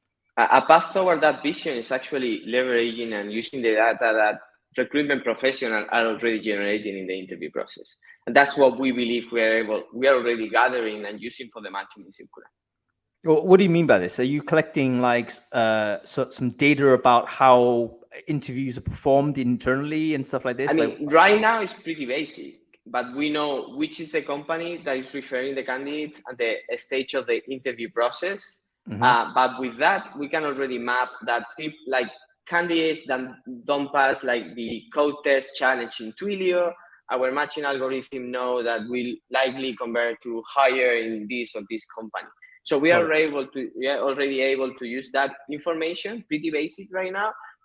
A path toward that vision is actually leveraging and using the data that recruitment professionals are already generating in the interview process, and that's what we believe we are able we are already gathering and using for the matching in Circular. What do you mean by this? Are you collecting like uh, so, some data about how interviews are performed internally and stuff like this? I mean, like- right now it's pretty basic, but we know which is the company that is referring the candidate at the stage of the interview process. Mm-hmm. Uh, but with that, we can already map that people like candidates that don't pass like the code test challenge in Twilio. Our matching algorithm know that will likely convert to hire in this or this company. So we are able to we are already able to use that information, pretty basic right now,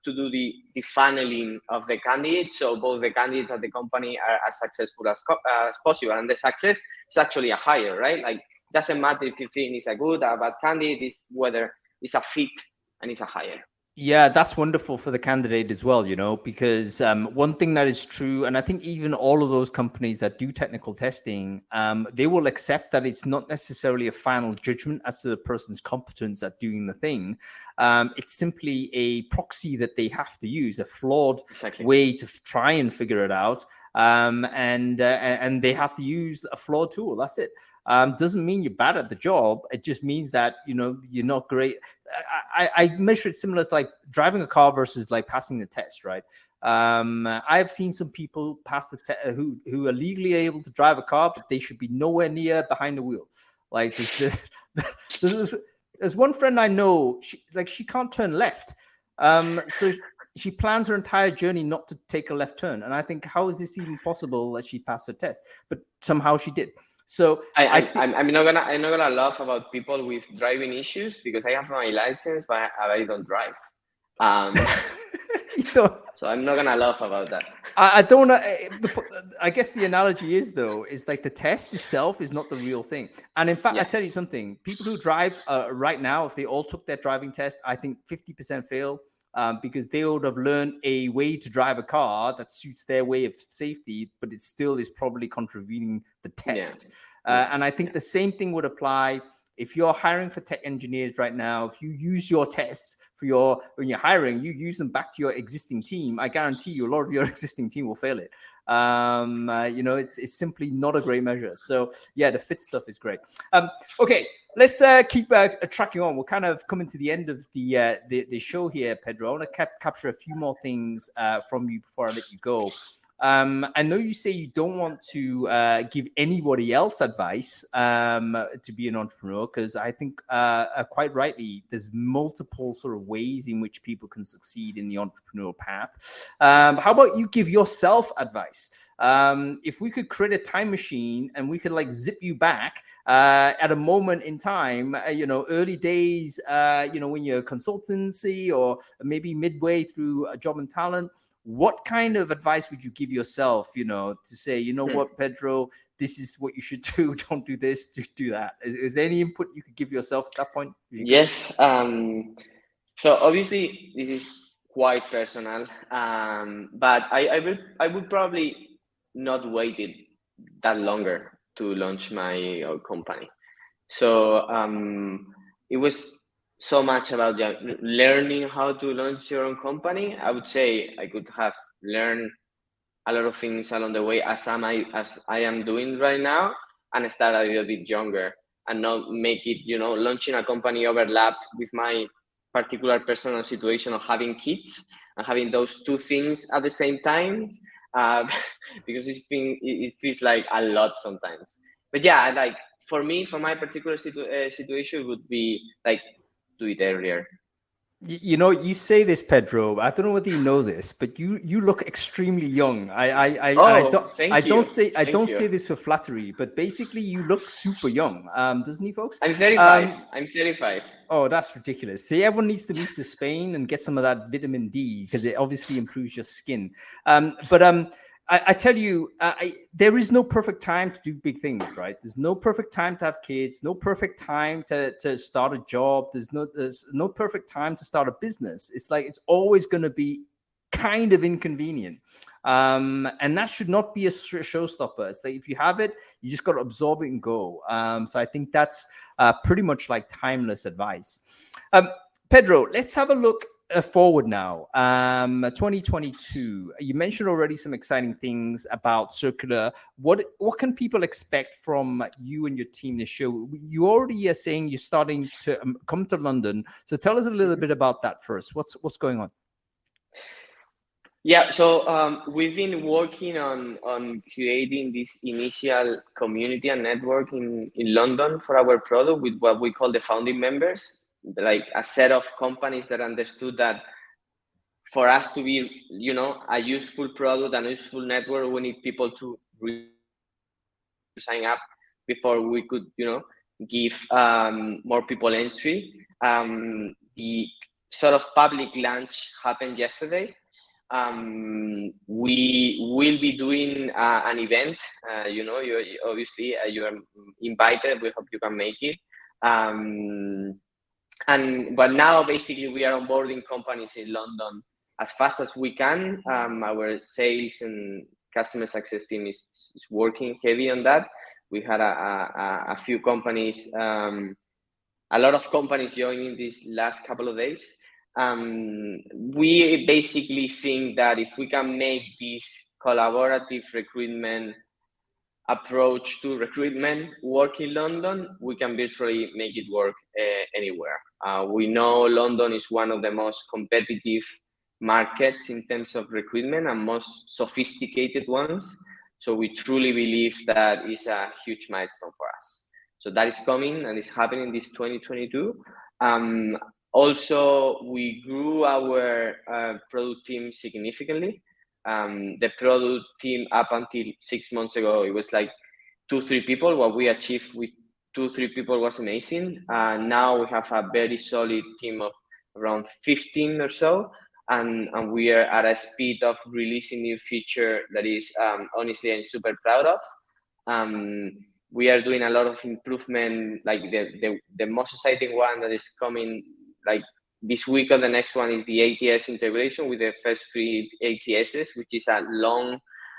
to do the, the funneling of the candidates. So both the candidates at the company are as successful as, uh, as possible. And the success is actually a hire, right? Like, it doesn't matter if you think it's a good or a bad candidate, it's whether it's a fit and it's a hire. Yeah, that's wonderful for the candidate as well, you know, because um, one thing that is true, and I think even all of those companies that do technical testing, um, they will accept that it's not necessarily a final judgment as to the person's competence at doing the thing. Um, it's simply a proxy that they have to use, a flawed exactly. way to f- try and figure it out. Um, and uh, and they have to use a flawed tool. That's it. Um, doesn't mean you're bad at the job. It just means that, you know, you're not great. I, I, I measure it similar to like driving a car versus like passing the test, right? Um, I've seen some people pass the te- who who are legally able to drive a car, but they should be nowhere near behind the wheel. Like there's, there's, there's one friend I know, she, like she can't turn left. Um, so she plans her entire journey not to take a left turn. And I think, how is this even possible that she passed her test? But somehow she did. So I, I, th- I'm, I'm not gonna I'm not gonna laugh about people with driving issues because I have my license, but I, I don't drive. Um, you know, so I'm not gonna laugh about that. I, I don't know. I guess the analogy is though is like the test itself is not the real thing. And in fact, yeah. I tell you something: people who drive uh, right now, if they all took their driving test, I think fifty percent fail. Um, because they would have learned a way to drive a car that suits their way of safety, but it still is probably contravening the test. Yeah. Uh, yeah. And I think yeah. the same thing would apply if you're hiring for tech engineers right now. If you use your tests for your, when you're hiring, you use them back to your existing team. I guarantee you a lot of your existing team will fail it. Um, uh, you know, it's it's simply not a great measure. So yeah, the fit stuff is great. Um, okay. Let's uh, keep uh, tracking on. We're kind of coming to the end of the uh, the, the show here, Pedro. I want to cap- capture a few more things uh, from you before I let you go. Um, I know you say you don't want to uh, give anybody else advice um, to be an entrepreneur, because I think uh, uh, quite rightly, there's multiple sort of ways in which people can succeed in the entrepreneurial path. Um, how about you give yourself advice? Um, if we could create a time machine and we could like zip you back uh, at a moment in time, uh, you know, early days, uh, you know, when you're a consultancy or maybe midway through a Job and Talent, what kind of advice would you give yourself, you know, to say, you know hmm. what, Pedro, this is what you should do. Don't do this, do, do that. Is, is there any input you could give yourself at that point? Yes. Um, so obviously this is quite personal, um, but I, I would I would probably not waited that longer to launch my uh, company. So um, it was so much about yeah, learning how to launch your own company. I would say I could have learned a lot of things along the way as am I as I am doing right now, and start a little bit younger and not make it, you know, launching a company overlap with my particular personal situation of having kids and having those two things at the same time. Uh, because it, it feels like a lot sometimes. But yeah, like for me, for my particular situ- uh, situation, it would be like do it earlier. You know, you say this, Pedro. I don't know whether you know this, but you you look extremely young. I I I, oh, I don't thank I you. don't say I thank don't you. say this for flattery, but basically you look super young. Um, doesn't he, folks? I'm thirty-five. Um, I'm thirty-five. Oh, that's ridiculous. See, everyone needs to move to Spain and get some of that vitamin D because it obviously improves your skin. Um, but um. I, I tell you, uh, I, there is no perfect time to do big things, right? There's no perfect time to have kids, no perfect time to, to start a job. There's no there's no perfect time to start a business. It's like it's always going to be kind of inconvenient. Um, and that should not be a showstopper. It's like if you have it, you just got to absorb it and go. Um, so I think that's uh, pretty much like timeless advice. Um, Pedro, let's have a look forward now. um twenty twenty-two, you mentioned already some exciting things about Circular. What what can people expect from you and your team this year? You already are saying you're starting to um, come to London, so tell us a little bit about that first. What's what's going on? Yeah, so um, we've been working on on creating this initial community and network in, in London for our product with what we call the founding members, like a set of companies that understood that for us to be, you know, a useful product and a useful network, we need people to re- sign up before we could, you know, give um, more people entry. Um, the sort of public launch happened yesterday. Um, we will be doing uh, an event. Uh, you know, you obviously uh, you are invited. We hope you can make it. Um, and but now basically we are onboarding companies in London as fast as we can. Um, our sales and customer success team is, is working heavy on that. We had a, a, a few companies, um, a lot of companies joining these last couple of days. Um, we basically think that if we can make this collaborative recruitment approach to recruitment work in London, we can virtually make it work uh, anywhere. Uh, we know London is one of the most competitive markets in terms of recruitment and most sophisticated ones. So we truly believe that is a huge milestone for us. So that is coming and it's happening this twenty twenty-two. Um, also, we grew our uh, product team significantly. Um, the product team up until six months ago, it was like two, three people. What we achieved with two, three people was amazing. Uh, now we have a very solid team of around fifteen or so. And, and we are at a speed of releasing new feature that is um, honestly I'm super proud of. Um, we are doing a lot of improvement, like the, the, the most exciting one that is coming like this week or the next one is the A T S integration with the first three A T Ss, which is a long,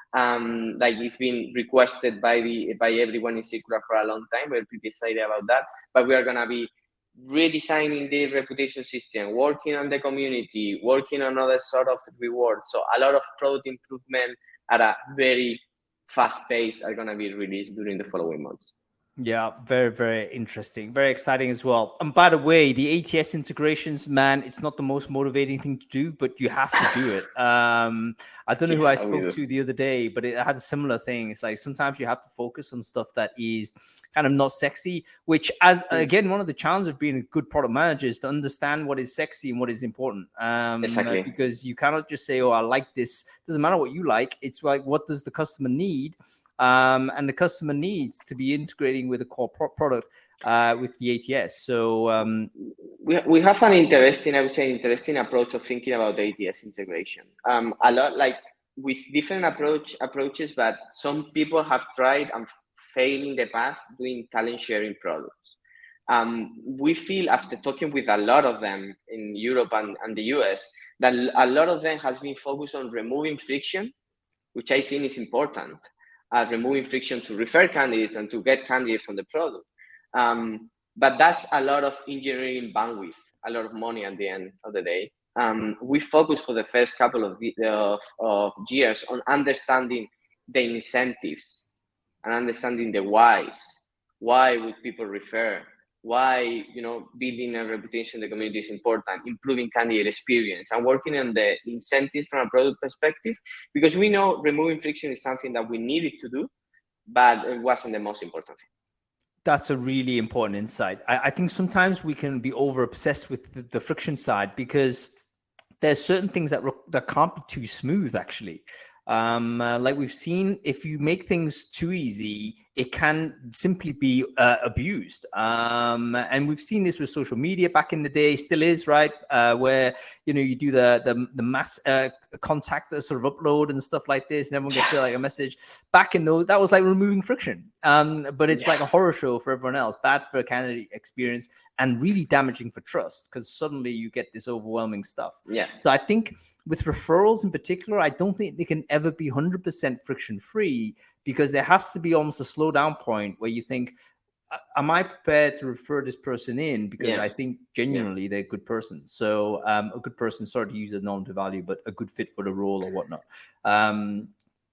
um, like it's been requested by the by everyone in Circular for a long time. We're pretty excited about that, but we are gonna be redesigning the reputation system, working on the community, working on other sort of rewards. So a lot of product improvement at a very fast pace are going to be released during the following months. Yeah, very, very interesting. Very exciting as well. And by the way, the A T S integrations, man, it's not the most motivating thing to do, but you have to do it. Um, I don't know yeah, who I spoke to the other day, but it had a similar thing. It's like sometimes you have to focus on stuff that is kind of not sexy, which as again, one of the challenges of being a good product manager is to understand what is sexy and what is important. Um, exactly. Because you cannot just say, oh, I like this. Doesn't matter what you like. It's like, what does the customer need? Um, and the customer needs to be integrating with a core pro- product uh, with the A T S. So um, we we have an interesting, I would say, interesting approach of thinking about the A T S integration. Um, a lot like with different approach approaches, but some people have tried and failed in the past doing talent sharing products. Um, we feel after talking with a lot of them in Europe and, and the U S that a lot of them has been focused on removing friction, which I think is important. Uh, removing friction to refer candidates and to get candidates from the product. Um, but that's a lot of engineering bandwidth, a lot of money at the end of the day. Um, we focus for the first couple of, of, of years on understanding the incentives and understanding the whys. Why would people refer? Why, you know, building a reputation in the community is important, improving candidate experience, and working on the incentives from a product perspective, because we know removing friction is something that we needed to do, but it wasn't the most important thing. That's a really important insight. I, I think sometimes we can be over obsessed with the, the friction side because there's certain things that that can't be too smooth, actually. Um, uh, like we've seen, if you make things too easy, it can simply be uh, abused. Um, and we've seen this with social media back in the day, still is, right? Uh, where, you know, you do the the, the mass uh, contact sort of upload and stuff like this, and everyone gets like a message. Back in those, that was like removing friction. Um, but it's yeah. like a horror show for everyone else, bad for a candidate experience, and really damaging for trust, because suddenly you get this overwhelming stuff. Yeah. So I think with referrals in particular, I don't think they can ever be one hundred percent friction free, because there has to be almost a slow down point where you think, am I prepared to refer this person in? Because yeah. I think genuinely yeah. they're a good person. So um, a good person, sorry to use a normative value, but a good fit for the role or whatnot. Um,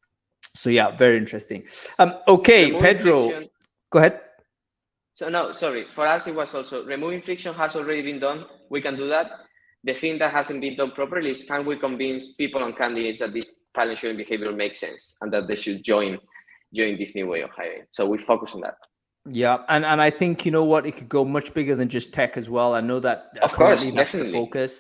so yeah, very interesting. Um, okay, removing Pedro, friction. Go ahead. So no, sorry. For us, it was also removing friction has already been done. We can do that. The thing that hasn't been done properly is, can we convince people and candidates that this talent sharing behavior makes sense and that they should join join this new way of hiring? So we focus on that. Yeah, and, and I think, you know what, it could go much bigger than just tech as well. I know that of course, that's definitely. the focus.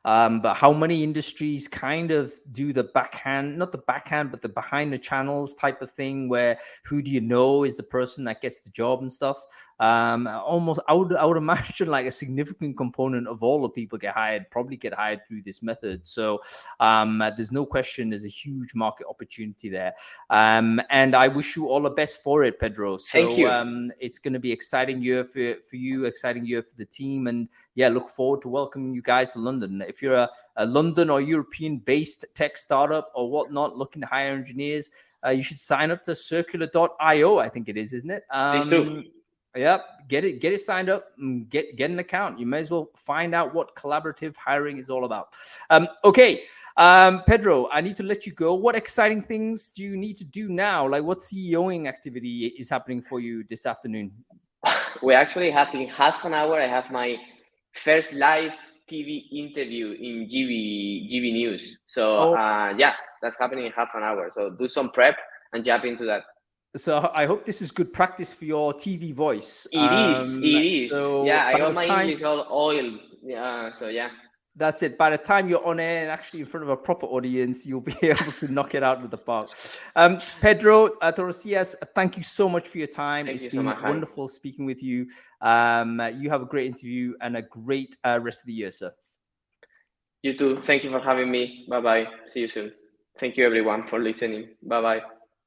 Um, but how many industries kind of do the backhand, not the backhand, but the behind the channels type of thing, where who do you know is the person that gets the job and stuff? Um, almost, I would, I would imagine like a significant component of all the people get hired probably get hired through this method. So um, there's no question there's a huge market opportunity there. Um, and I wish you all the best for it, Pedro. So Thank you. Um, it's going to be exciting year for, for you, exciting year for the team. And yeah, look forward to welcoming you guys to London. If you're a, a London or European-based tech startup or whatnot looking to hire engineers, uh, you should sign up to circular dot io, I think it is, isn't it? Um, Please do. Yep, get it, get it signed up, and get get an account. You may as well find out what collaborative hiring is all about. Um, okay, um, Pedro, I need to let you go. What exciting things do you need to do now? Like, what CEOing activity is happening for you this afternoon? We actually have in half an hour. I have my first live T V interview in G V G V News. So Oh. uh, yeah, that's happening in half an hour. So do some prep and jump into that. So I hope this is good practice for your T V voice. It um, is. It is. So yeah, I by got the my time- English all oiled. Yeah. So yeah. That's it. By the time you're on air and actually in front of a proper audience, you'll be able to knock it out of the park. Um, Pedro uh, Torrecillas, thank you so much for your time. Thank It's you so been much, Han. wonderful speaking with you. Um, you have a great interview and a great uh, rest of the year, sir. You too. Thank you for having me. Bye bye. See you soon. Thank you everyone for listening. Bye bye.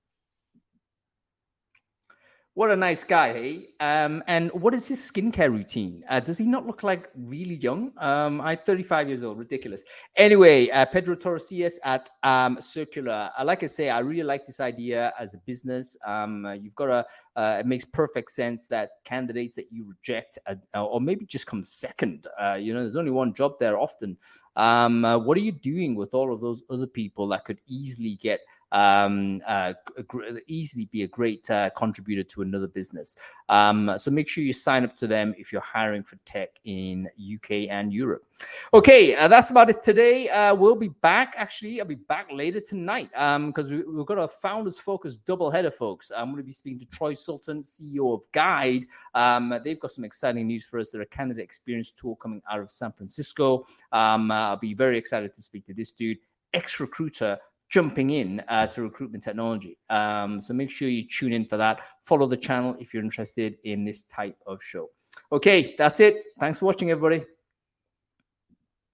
What a nice guy, hey? Um, and what is his skincare routine? Uh, does he not look like really young? Um, I'm thirty-five years old, ridiculous. Anyway, uh, Pedro Torrecillas at um, Circular. Uh, like I say, I really like this idea as a business. Um, uh, you've got a, uh, it makes perfect sense that candidates that you reject, uh, or maybe just come second, uh, you know, there's only one job there often. Um, uh, what are you doing with all of those other people that could easily get um uh easily be a great uh, contributor to another business? Um so make sure you sign up to them if you're hiring for tech in U K and Europe. Okay, uh, that's about it today. Uh we'll be back. Actually, I'll be back later tonight um because we, we've got a founders focus double header, folks. I'm going to be speaking to Troy Sultan, C E O of Guide. Um they've got some exciting news for us. They're a candidate experience tool coming out of San Francisco. um uh, I'll be very excited to speak to this dude, ex-recruiter, jumping in uh, to recruitment technology. Um, so make sure you tune in for that. Follow the channel if you're interested in this type of show. Okay, that's it. Thanks for watching, everybody.